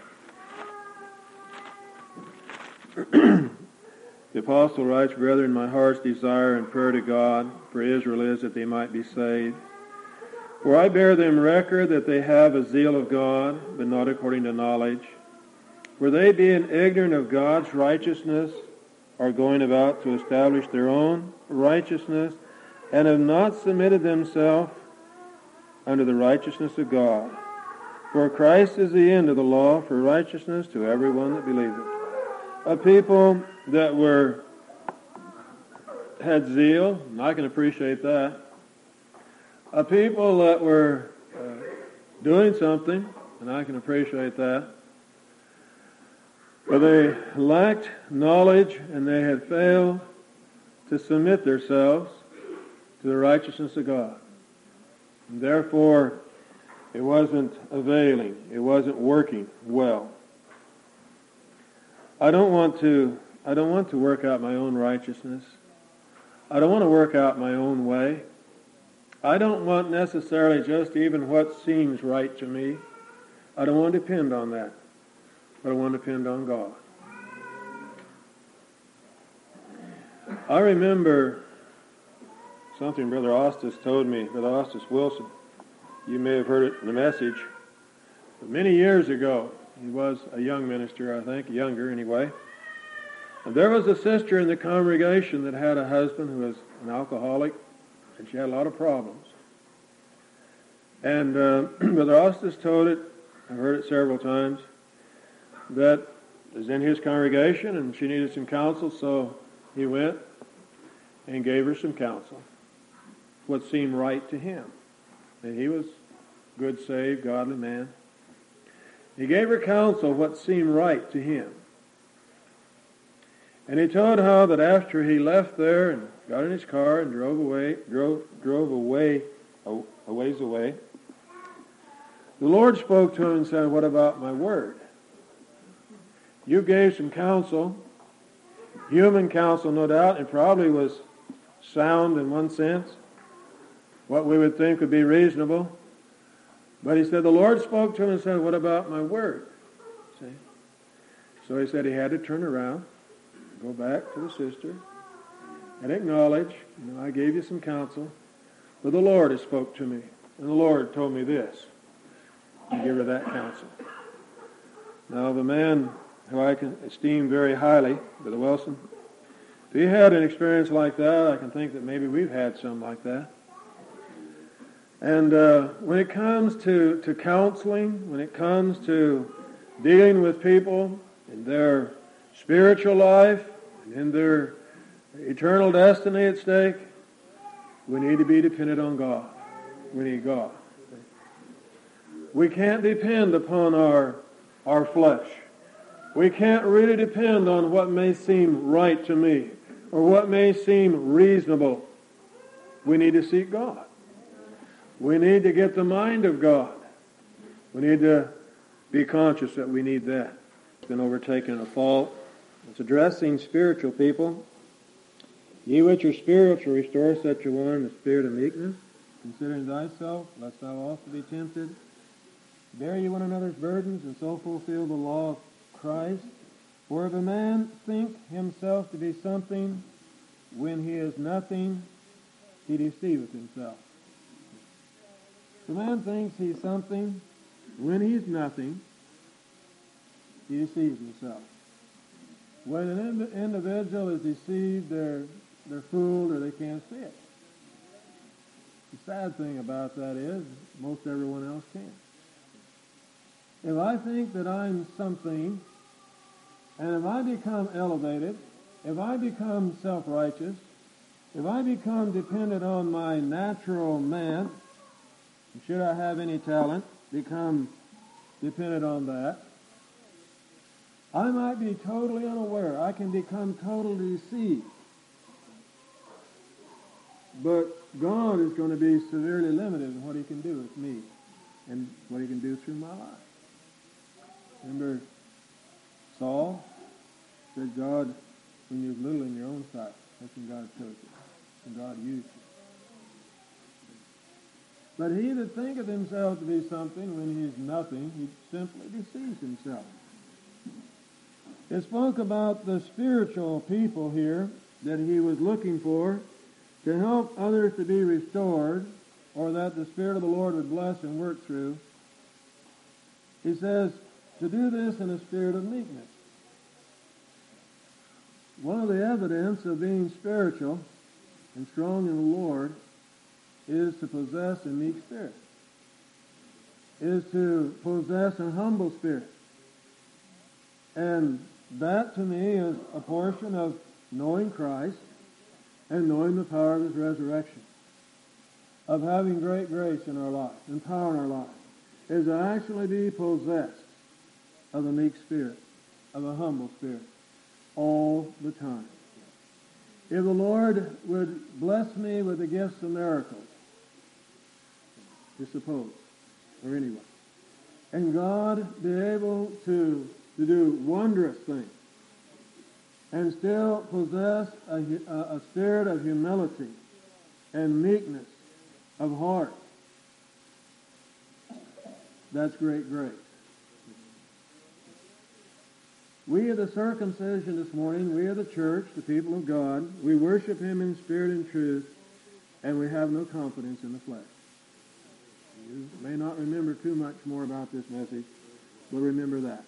the apostle writes, "Brethren, my heart's desire and prayer to God for Israel is that they might be saved. For I bear them record that they have a zeal of God, but not according to knowledge. For they, being ignorant of God's righteousness, are going about to establish their own righteousness, and have not submitted themselves unto the righteousness of God. For Christ is the end of the law for righteousness to everyone that believeth." A people that had zeal, and I can appreciate that. A people that were doing something, and I can appreciate that. But they lacked knowledge, and they had failed to submit themselves to the righteousness of God. And therefore, it wasn't availing. It wasn't working well. I don't want to work out my own righteousness. I don't want to work out my own way. I don't want necessarily just even what seems right to me. I don't want to depend on that. But I want to depend on God. I remember something Brother Ostis told me, Brother Ostis Wilson. You may have heard it in the message. But many years ago, he was a young minister, I think, younger anyway. And there was a sister in the congregation that had a husband who was an alcoholic, and she had a lot of problems. And Brother Ostis told it, I've heard it several times, that was in his congregation and she needed some counsel, so he went and gave her some counsel, what seemed right to him. And he was a good, saved, godly man. He gave her counsel what seemed right to him. And he told how that after he left there and got in his car and drove a ways away, the Lord spoke to him and said, "What about my word? You gave some counsel, human counsel no doubt, and probably was sound in one sense, what we would think would be reasonable. But he said, the Lord spoke to him and said, what about my word?" See? So he said he had to turn around, go back to the sister, and acknowledge, I gave you some counsel, but the Lord has spoke to me, and the Lord told me this, and give her that counsel. Now the man who I can esteem very highly, Brother Wilson, if he had an experience like that, I can think that maybe we've had some like that. And when it comes to counseling, when it comes to dealing with people in their spiritual life, and in their eternal destiny at stake, we need to be dependent on God. We need God. We can't depend upon our flesh. We can't really depend on what may seem right to me or what may seem reasonable. We need to seek God. We need to get the mind of God. We need to be conscious that we need that. It's been overtaken in a fault. It's addressing spiritual people. Ye which are spiritual, restore such a one in the spirit of meekness, considering thyself, lest thou also be tempted. Bear ye one another's burdens, and so fulfill the law of Christ. For if a man think himself to be something when he is nothing, he deceiveth himself. If a man thinks he's something when he's nothing, he deceives himself. When an individual is deceived, they're fooled or they can't see it. The sad thing about that is most everyone else can. If I think that I'm something, and if I become elevated, if I become self-righteous, if I become dependent on my natural man, should I have any talent, become depended on that. I might be totally unaware. I can become totally deceived. But God is going to be severely limited in what he can do with me and what he can do through my life. Remember Saul said, God, when you're little in your own sight, that's when God chose you. And God used you. But he that thinketh himself to be something when he is nothing, he simply deceives himself. It spoke about the spiritual people here that he was looking for to help others to be restored, or that the Spirit of the Lord would bless and work through. He says to do this in a spirit of meekness. One of the evidence of being spiritual and strong in the Lord is to possess a meek spirit, is to possess a humble spirit. And that to me is a portion of knowing Christ and knowing the power of his resurrection, of having great grace in our life and power in our life, is to actually be possessed of a meek spirit, of a humble spirit, all the time. If the Lord would bless me with the gifts of miracles, to suppose, or anyway, and God be able to do wondrous things, and still possess a spirit of humility and meekness of heart, that's great grace. We are the circumcision this morning. We are the church, the people of God. We worship him in spirit and truth, and we have no confidence in the flesh. You may not remember too much more about this message, but remember that.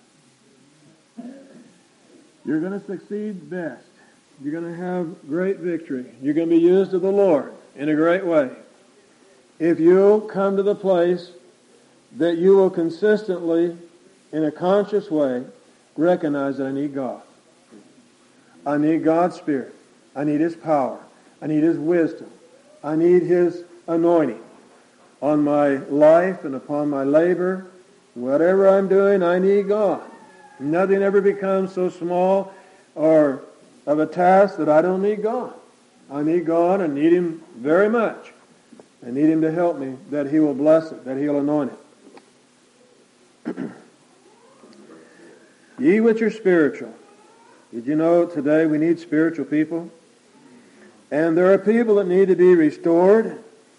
You're going to succeed best. You're going to have great victory. You're going to be used of the Lord in a great way if you'll come to the place that you will consistently, in a conscious way, recognize that I need God. I need God's Spirit. I need his power. I need his wisdom. I need his anointing on my life and upon my labor. Whatever I'm doing, I need God. Nothing ever becomes so small or of a task that I don't need God. I need God. I need him very much. I need him to help me, that he will bless it, that he'll anoint it. Ye which are spiritual. Did you know today we need spiritual people? And there are people that need to be restored.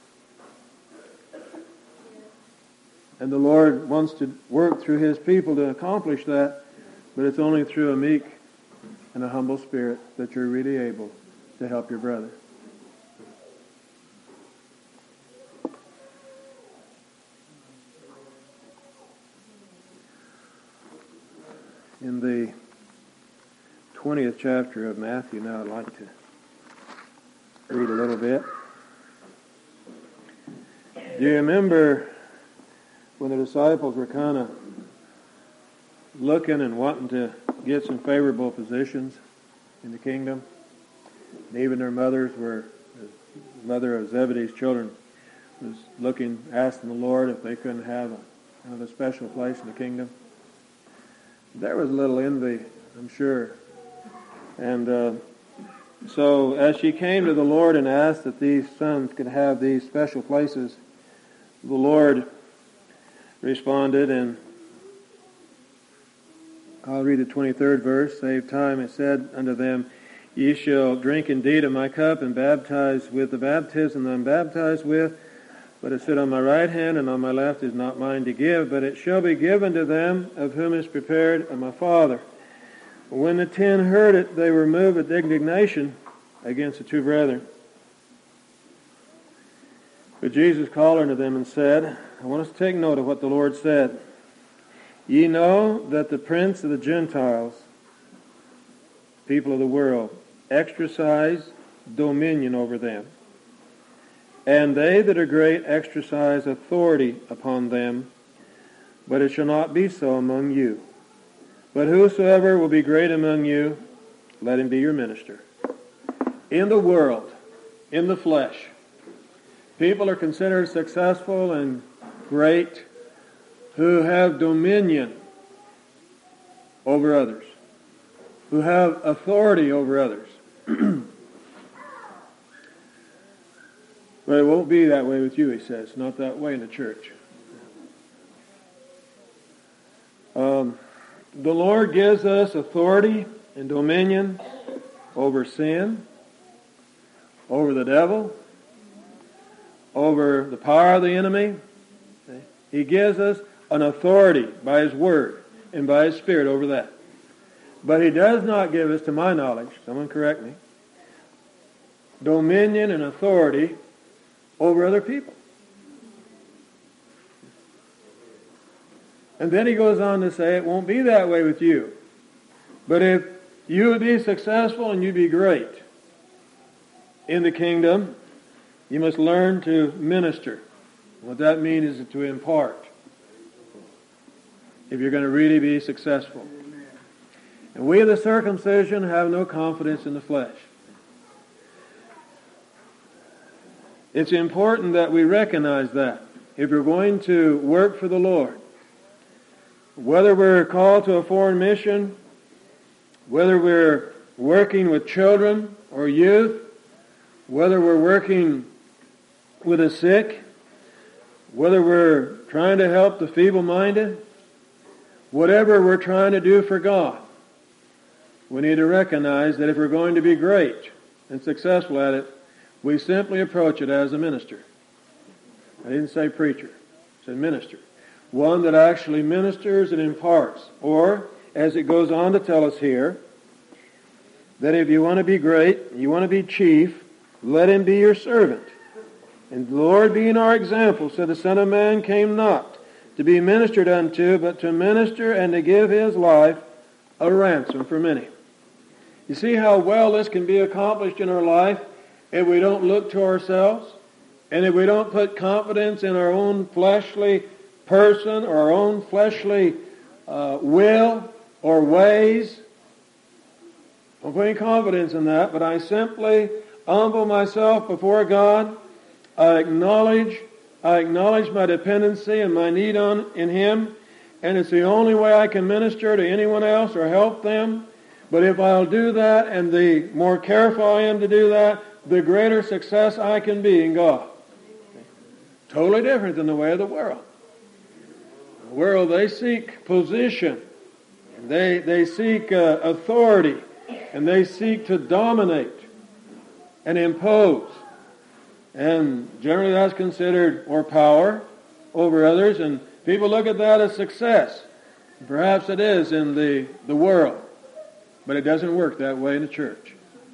And the Lord wants to work through his people to accomplish that. But it's only through a meek and a humble spirit that you're really able to help your brother. In the 20th chapter of Matthew, now I'd like to read a little bit. Do you remember when the disciples were kind of looking and wanting to get some favorable positions in the kingdom? And even their mothers were, the mother of Zebedee's children was looking, asking the Lord if they couldn't have a special place in the kingdom. There was a little envy, I'm sure. And so as she came to the Lord and asked that these sons could have these special places, the Lord responded, and I'll read the 23rd verse, save time. It said unto them, Ye shall drink indeed of my cup and baptize with the baptism that I am baptized with, but to sit on my right hand and on my left is not mine to give, but it shall be given to them of whom is prepared of my Father. When the 10 heard it, they were moved with indignation against the two brethren. But Jesus called unto them and said, I want us to take note of what the Lord said. Ye know that the prince of the Gentiles, people of the world, exercise dominion over them. And they that are great exercise authority upon them, but it shall not be so among you. But whosoever will be great among you, let him be your minister. In the world, in the flesh, people are considered successful and great who have dominion over others, who have authority over others. But it won't be that way with you, he says. Not that way in the church. The Lord gives us authority and dominion over sin, over the devil, over the power of the enemy. He gives us an authority by His Word and by His Spirit over that. But He does not give us, to my knowledge, someone correct me, dominion and authority over other people. And then he goes on to say, it won't be that way with you. But if you would be successful and you'd be great in the kingdom, you must learn to minister. What that means is to impart. If you're going to really be successful. And we of the circumcision have no confidence in the flesh. It's important that we recognize that. If you're going to work for the Lord, whether we're called to a foreign mission, whether we're working with children or youth, whether we're working with the sick, whether we're trying to help the feeble-minded, whatever we're trying to do for God, we need to recognize that if we're going to be great and successful at it, we simply approach it as a minister. I didn't say preacher. I said minister. One that actually ministers and imparts. Or, as it goes on to tell us here, that if you want to be great, you want to be chief, let him be your servant. And the Lord being our example, said the Son of Man came not to be ministered unto, but to minister and to give his life a ransom for many. You see how well this can be accomplished in our life if we don't look to ourselves, and if we don't put confidence in our own fleshly person or our own fleshly will or ways. I'm putting confidence in that, but I simply humble myself before God. I acknowledge my dependency and my need in Him, and it's the only way I can minister to anyone else or help them. But if I'll do that, and the more careful I am to do that, the greater success I can be in God. Totally different than the way of the world. The world, they seek position. They seek authority. And they seek to dominate and impose. And generally that's considered, or power over others. And people look at that as success. Perhaps it is in the world. But it doesn't work that way in the church.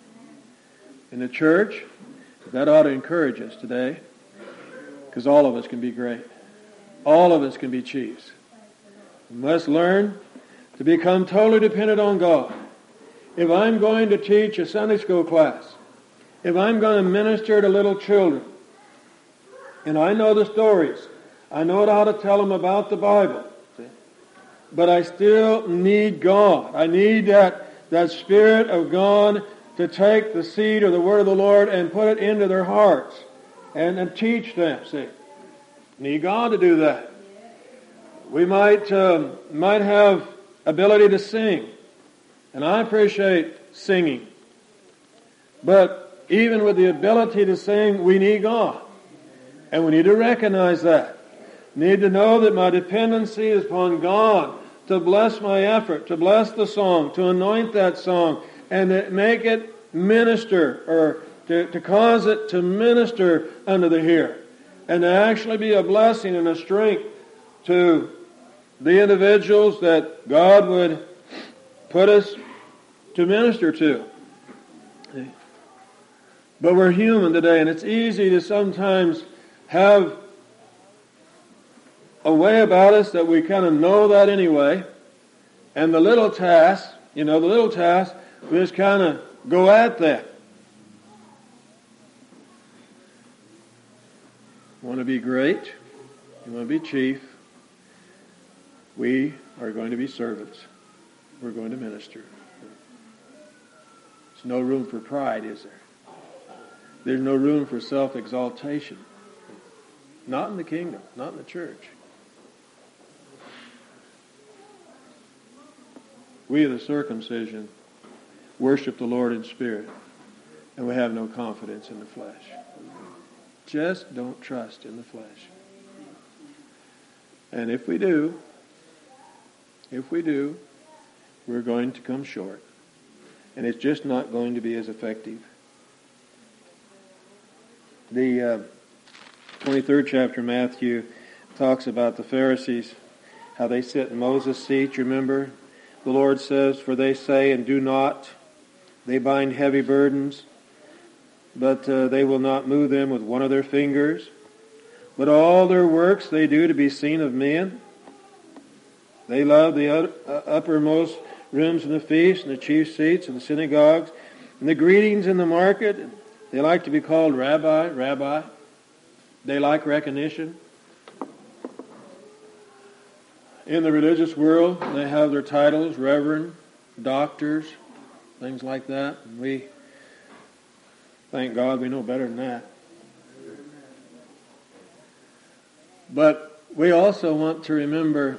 In the church, that ought to encourage us today, because all of us can be great. All of us can be chiefs. We must learn to become totally dependent on God. If I'm going to teach a Sunday school class, if I'm going to minister to little children, and I know the stories, I know how to tell them about the Bible, but I still need God. I need that Spirit of God to take the seed of the Word of the Lord and put it into their hearts and teach them. See, need God to do that. We might have ability to sing, and I appreciate singing. But even with the ability to sing, we need God, and we need to recognize that. Need to know that my dependency is upon God to bless my effort, to bless the song, to anoint that song, and to make it minister, or to cause it to minister unto the hearer, and to actually be a blessing and a strength to the individuals that God would put us to minister to. But we're human today, and it's easy to sometimes have a way about us that we kind of know that anyway, and the little tasks, we just kind of go at that. You want to be great? You want to be chief? We are going to be servants. We're going to minister. There's no room for pride, is there? There's no room for self-exaltation. Not in the kingdom, not in the church. we of the circumcision worship the Lord in spirit, and we have no confidence in the flesh. Just don't trust in the flesh. And if we do, we're going to come short. And it's just not going to be as effective. The 23rd chapter of Matthew talks about the Pharisees, how they sit in Moses' seat. You remember? The Lord says, "For they say and do not. They bind heavy burdens, but they will not move them with one of their fingers. But all their works they do to be seen of men. They love the uppermost rooms in the feast and the chief seats in the synagogues and the greetings in the market. They like to be called Rabbi, Rabbi. They like recognition. In the religious world, they have their titles, reverend, doctors, things like that. And we, thank God, we know better than that. But we also want to remember,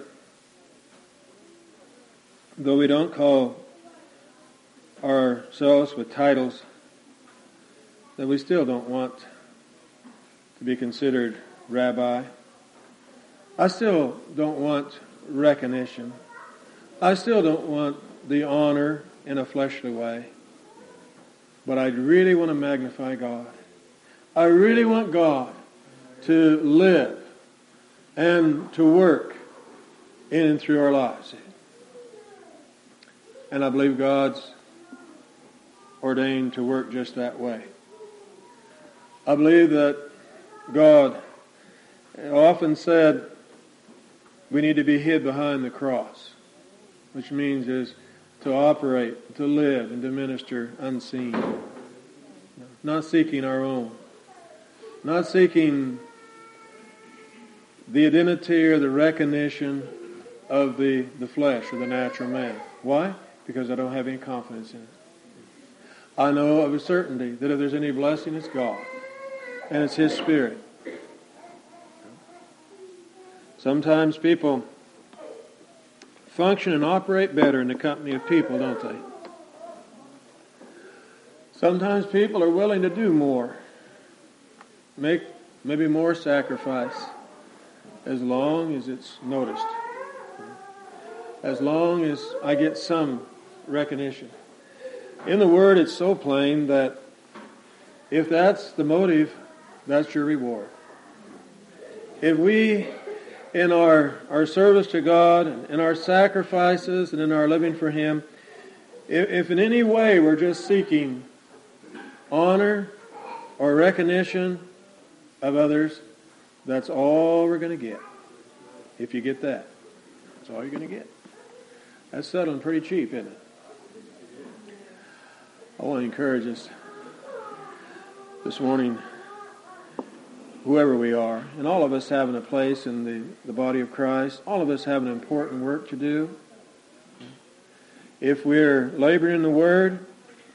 though we don't call ourselves with titles, that we still don't want to be considered rabbi. I still don't want recognition. I still don't want the honor in a fleshly way. But I really want to magnify God. I really want God to live and to work in and through our lives. And I believe God's ordained to work just that way. I believe that God often said we need to be hid behind the cross, which means is to operate, to live, and to minister unseen. Not seeking our own. Not seeking the identity or the recognition of the flesh or the natural man. Why? Because I don't have any confidence in it. I know of a certainty that if there's any blessing, it's God. And it's His Spirit. Sometimes people function and operate better in the company of people, don't they? Sometimes people are willing to do more, make maybe more sacrifice, as long as it's noticed, as long as I get some recognition. In the Word, it's so plain that if that's the motive, that's your reward. If we, in our service to God, and in our sacrifices, and in our living for Him, if in any way we're just seeking honor or recognition of others, that's all we're going to get. If you get that, that's all you're going to get. That's settling pretty cheap, isn't it? I want to encourage us this morning, whoever we are, and all of us having a place in the body of Christ, all of us have an important work to do. If we're laboring in the Word,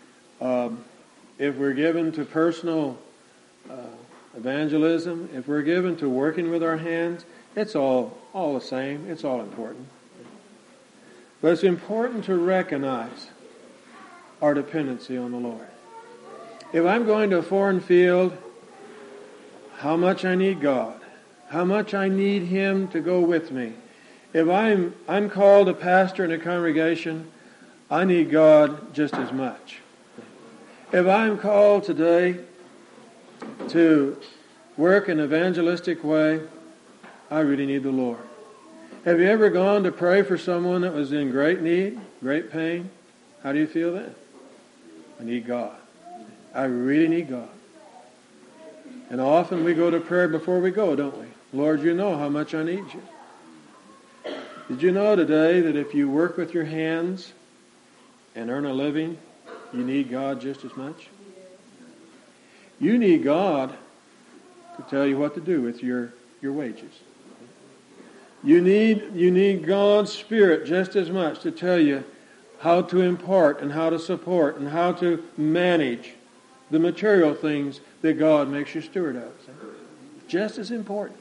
if we're given to personal evangelism, if we're given to working with our hands, it's all the same. It's all important. But it's important to recognize our dependency on the Lord. If I'm going to a foreign field, how much I need God, how much I need Him to go with me. If I'm called a pastor in a congregation, I need God just as much. If I'm called today to work in an evangelistic way, I really need the Lord. Have you ever gone to pray for someone that was in great need, great pain? How do you feel then? I need God. I really need God. And often we go to prayer before we go, don't we? Lord, you know how much I need you. Did you know today that if you work with your hands and earn a living, you need God just as much? You need God to tell you what to do with your wages. You need God's Spirit just as much to tell you how to impart and how to support and how to manage the material things that God makes you steward of. Just as important.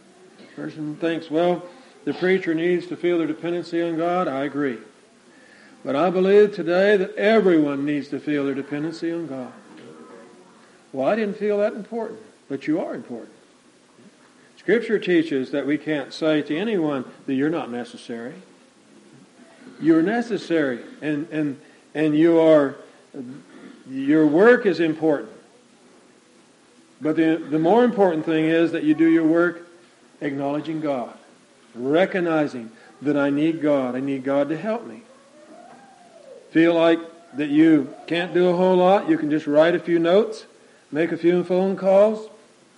The person thinks, well, the preacher needs to feel their dependency on God. I agree. But I believe today that everyone needs to feel their dependency on God. Well, I didn't feel that important, but you are important. Scripture teaches that we can't say to anyone that you're not necessary. You're necessary, and your work is important. But the more important thing is that you do your work acknowledging God, recognizing that I need God. I need God to help me. Feel like that you can't do a whole lot. You can just write a few notes, make a few phone calls.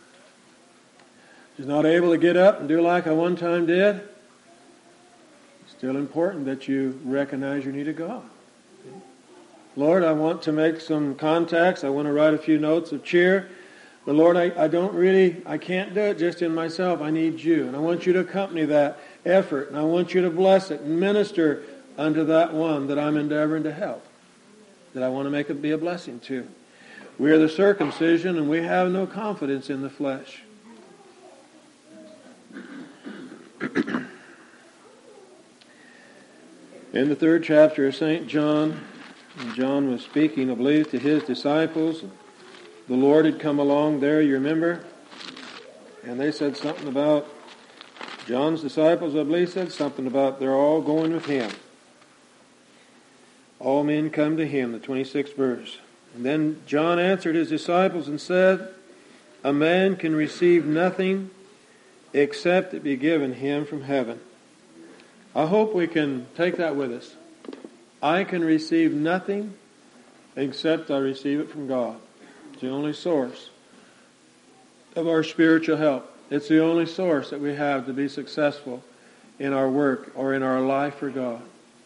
Just not able to get up and do like I one time did. It's still important that you recognize your need of God. Lord, I want to make some contacts. I want to write a few notes of cheer. But Lord, I can't do it just in myself. I need you. And I want you to accompany that effort. And I want you to bless it and minister unto that one that I'm endeavoring to help, that I want to make it be a blessing to. We are the circumcision, and we have no confidence in the flesh. In the 3rd chapter of St. John, John was speaking, I believe, to his disciples. The Lord had come along there, you remember? And they said something about, John's disciples, I believe, said something about they're all going with him. All men come to him, the 26th verse. And then John answered his disciples and said, a man can receive nothing except it be given him from heaven. I hope we can take that with us. I can receive nothing except I receive it from God. It's the only source of our spiritual help. It's the only source that we have to be successful in our work or in our life for God.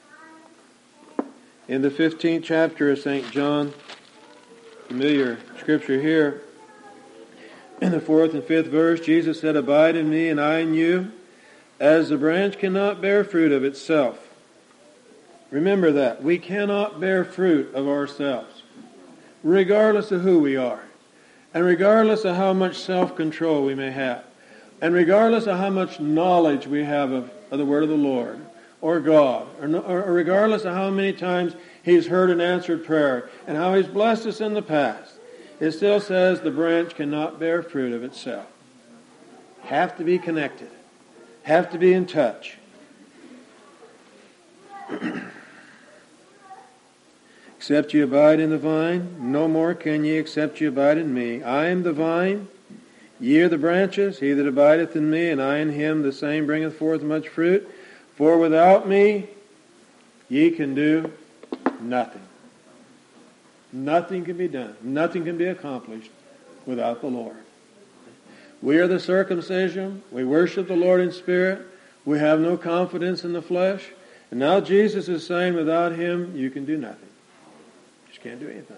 In the 15th chapter of St. John, familiar scripture here, in the 4th and 5th verse, Jesus said, abide in me and I in you, as the branch cannot bear fruit of itself. Remember that. We cannot bear fruit of ourselves, regardless of who we are, and regardless of how much self-control we may have, and regardless of how much knowledge we have of the word of the Lord, or God, or regardless of how many times He's heard and answered prayer, and how He's blessed us in the past. It still says the branch cannot bear fruit of itself. Have to be connected. Have to be in touch. Except you abide in the vine, no more can ye except you abide in me. I am the vine, ye are the branches. He that abideth in me, and I in him, the same bringeth forth much fruit. For without me, ye can do nothing. Nothing can be done. Nothing can be accomplished without the Lord. We are the circumcision. We worship the Lord in spirit. We have no confidence in the flesh. And now Jesus is saying, without Him, you can do nothing. You just can't do anything.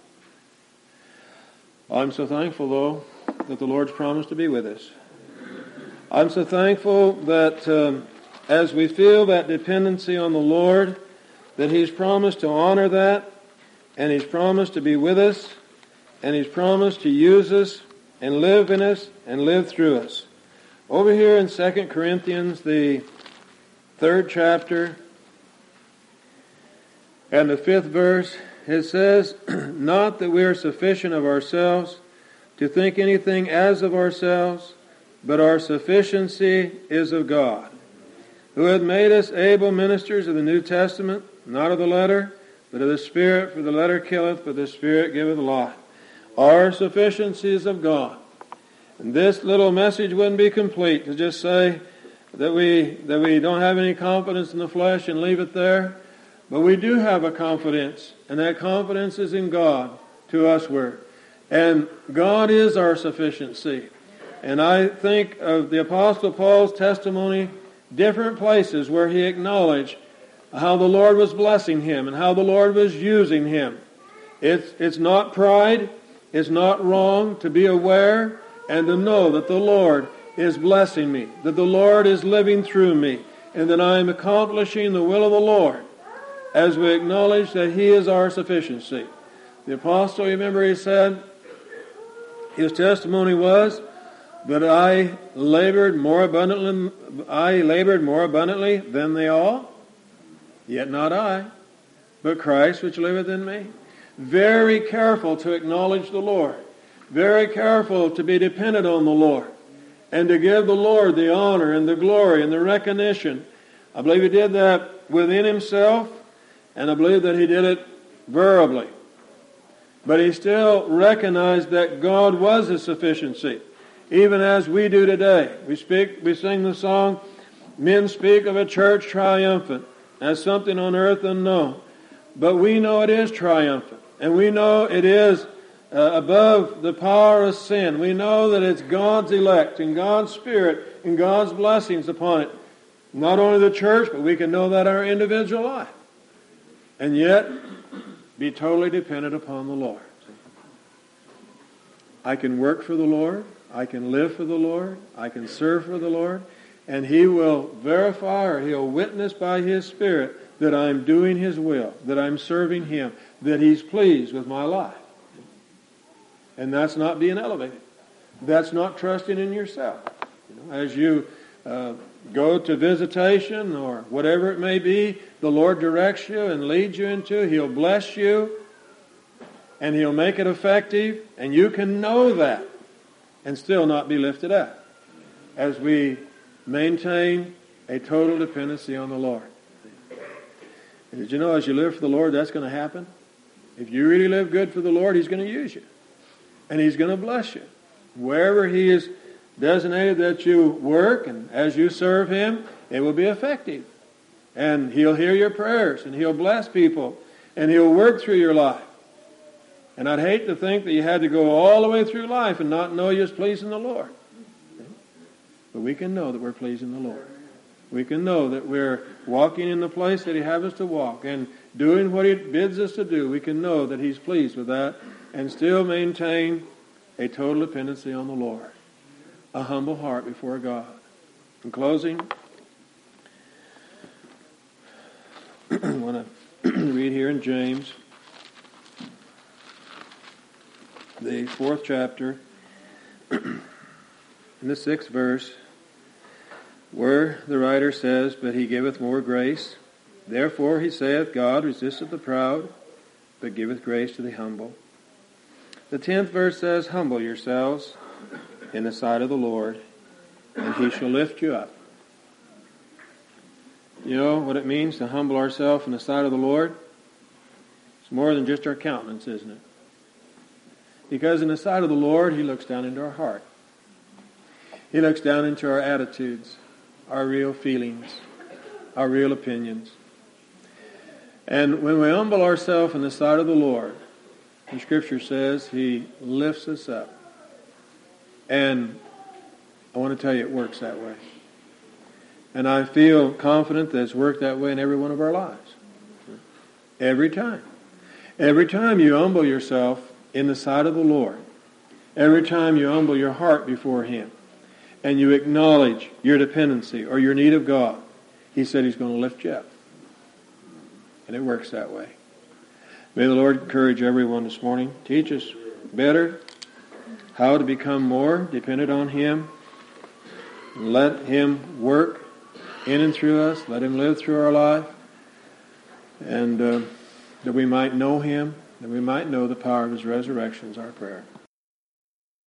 I'm so thankful, though, that the Lord's promised to be with us. I'm so thankful that as we feel that dependency on the Lord, that He's promised to honor that, and He's promised to be with us, and He's promised to use us, and live in us, and live through us. Over here in 2 Corinthians, the 3rd chapter, and the 5th verse, it says, not that we are sufficient of ourselves to think anything as of ourselves, but our sufficiency is of God, who hath made us able ministers of the New Testament, not of the letter, but of the Spirit, for the letter killeth, but the Spirit giveth life. Our sufficiency is of God. And this little message wouldn't be complete to just say that we don't have any confidence in the flesh and leave it there. But we do have a confidence, and that confidence is in God to usward. And God is our sufficiency. And I think of the Apostle Paul's testimony, different places where he acknowledged how the Lord was blessing him and how the Lord was using him. It's not pride. It's not wrong to be aware and to know that the Lord is blessing me, that the Lord is living through me, and that I am accomplishing the will of the Lord as we acknowledge that He is our sufficiency. The apostle, remember, he said, his testimony was that I labored more abundantly than they all, yet not I, but Christ which liveth in me. Very careful to acknowledge the Lord. Very careful to be dependent on the Lord. And to give the Lord the honor and the glory and the recognition. I believe he did that within himself, and I believe that he did it verbally. But he still recognized that God was his sufficiency, even as we do today. We sing the song, men speak of a church triumphant, as something on earth unknown. But we know it is triumphant, and we know it is above the power of sin. We know that it's God's elect and God's Spirit and God's blessings upon it. Not only the church, but we can know that in our individual life. And yet, be totally dependent upon the Lord. I can work for the Lord. I can live for the Lord. I can serve for the Lord. And He will verify, or He'll witness by His Spirit that I'm doing His will, that I'm serving Him, that He's pleased with my life. And that's not being elevated. That's not trusting in yourself. As you go to visitation or whatever it may be, the Lord directs you and leads you into. He'll bless you and He'll make it effective, and you can know that and still not be lifted up as we maintain a total dependency on the Lord. And did you know, as you live for the Lord, that's going to happen? If you really live good for the Lord, He's going to use you. And He's going to bless you. Wherever He is designated that you work, and as you serve Him, it will be effective. And He'll hear your prayers, and He'll bless people, and He'll work through your life. And I'd hate to think that you had to go all the way through life and not know you was pleasing the Lord. But we can know that we're pleasing the Lord. We can know that we're walking in the place that He has us to walk and doing what He bids us to do. We can know that He's pleased with that and still maintain a total dependency on the Lord. A humble heart before God. In closing, I want to read here in James, the 4th chapter, in the 6th verse, where the writer says, "But He giveth more grace. Therefore He saith, God resisteth the proud, but giveth grace to the humble." The 10th verse says, "Humble yourselves in the sight of the Lord, and He shall lift you up." You know what it means to humble ourselves in the sight of the Lord? It's more than just our countenance, isn't it? Because in the sight of the Lord, He looks down into our heart. He looks down into our attitudes, our real feelings, our real opinions. And when we humble ourselves in the sight of the Lord, the Scripture says He lifts us up. And I want to tell you, it works that way. And I feel confident that it's worked that way in every one of our lives. Every time. Every time you humble yourself in the sight of the Lord, every time you humble your heart before Him, and you acknowledge your dependency or your need of God, He said He's going to lift you up. And it works that way. May the Lord encourage everyone this morning. Teach us better how to become more dependent on Him. Let Him work in and through us. Let Him live through our life. And that we might know Him, that we might know the power of His resurrection is our prayer.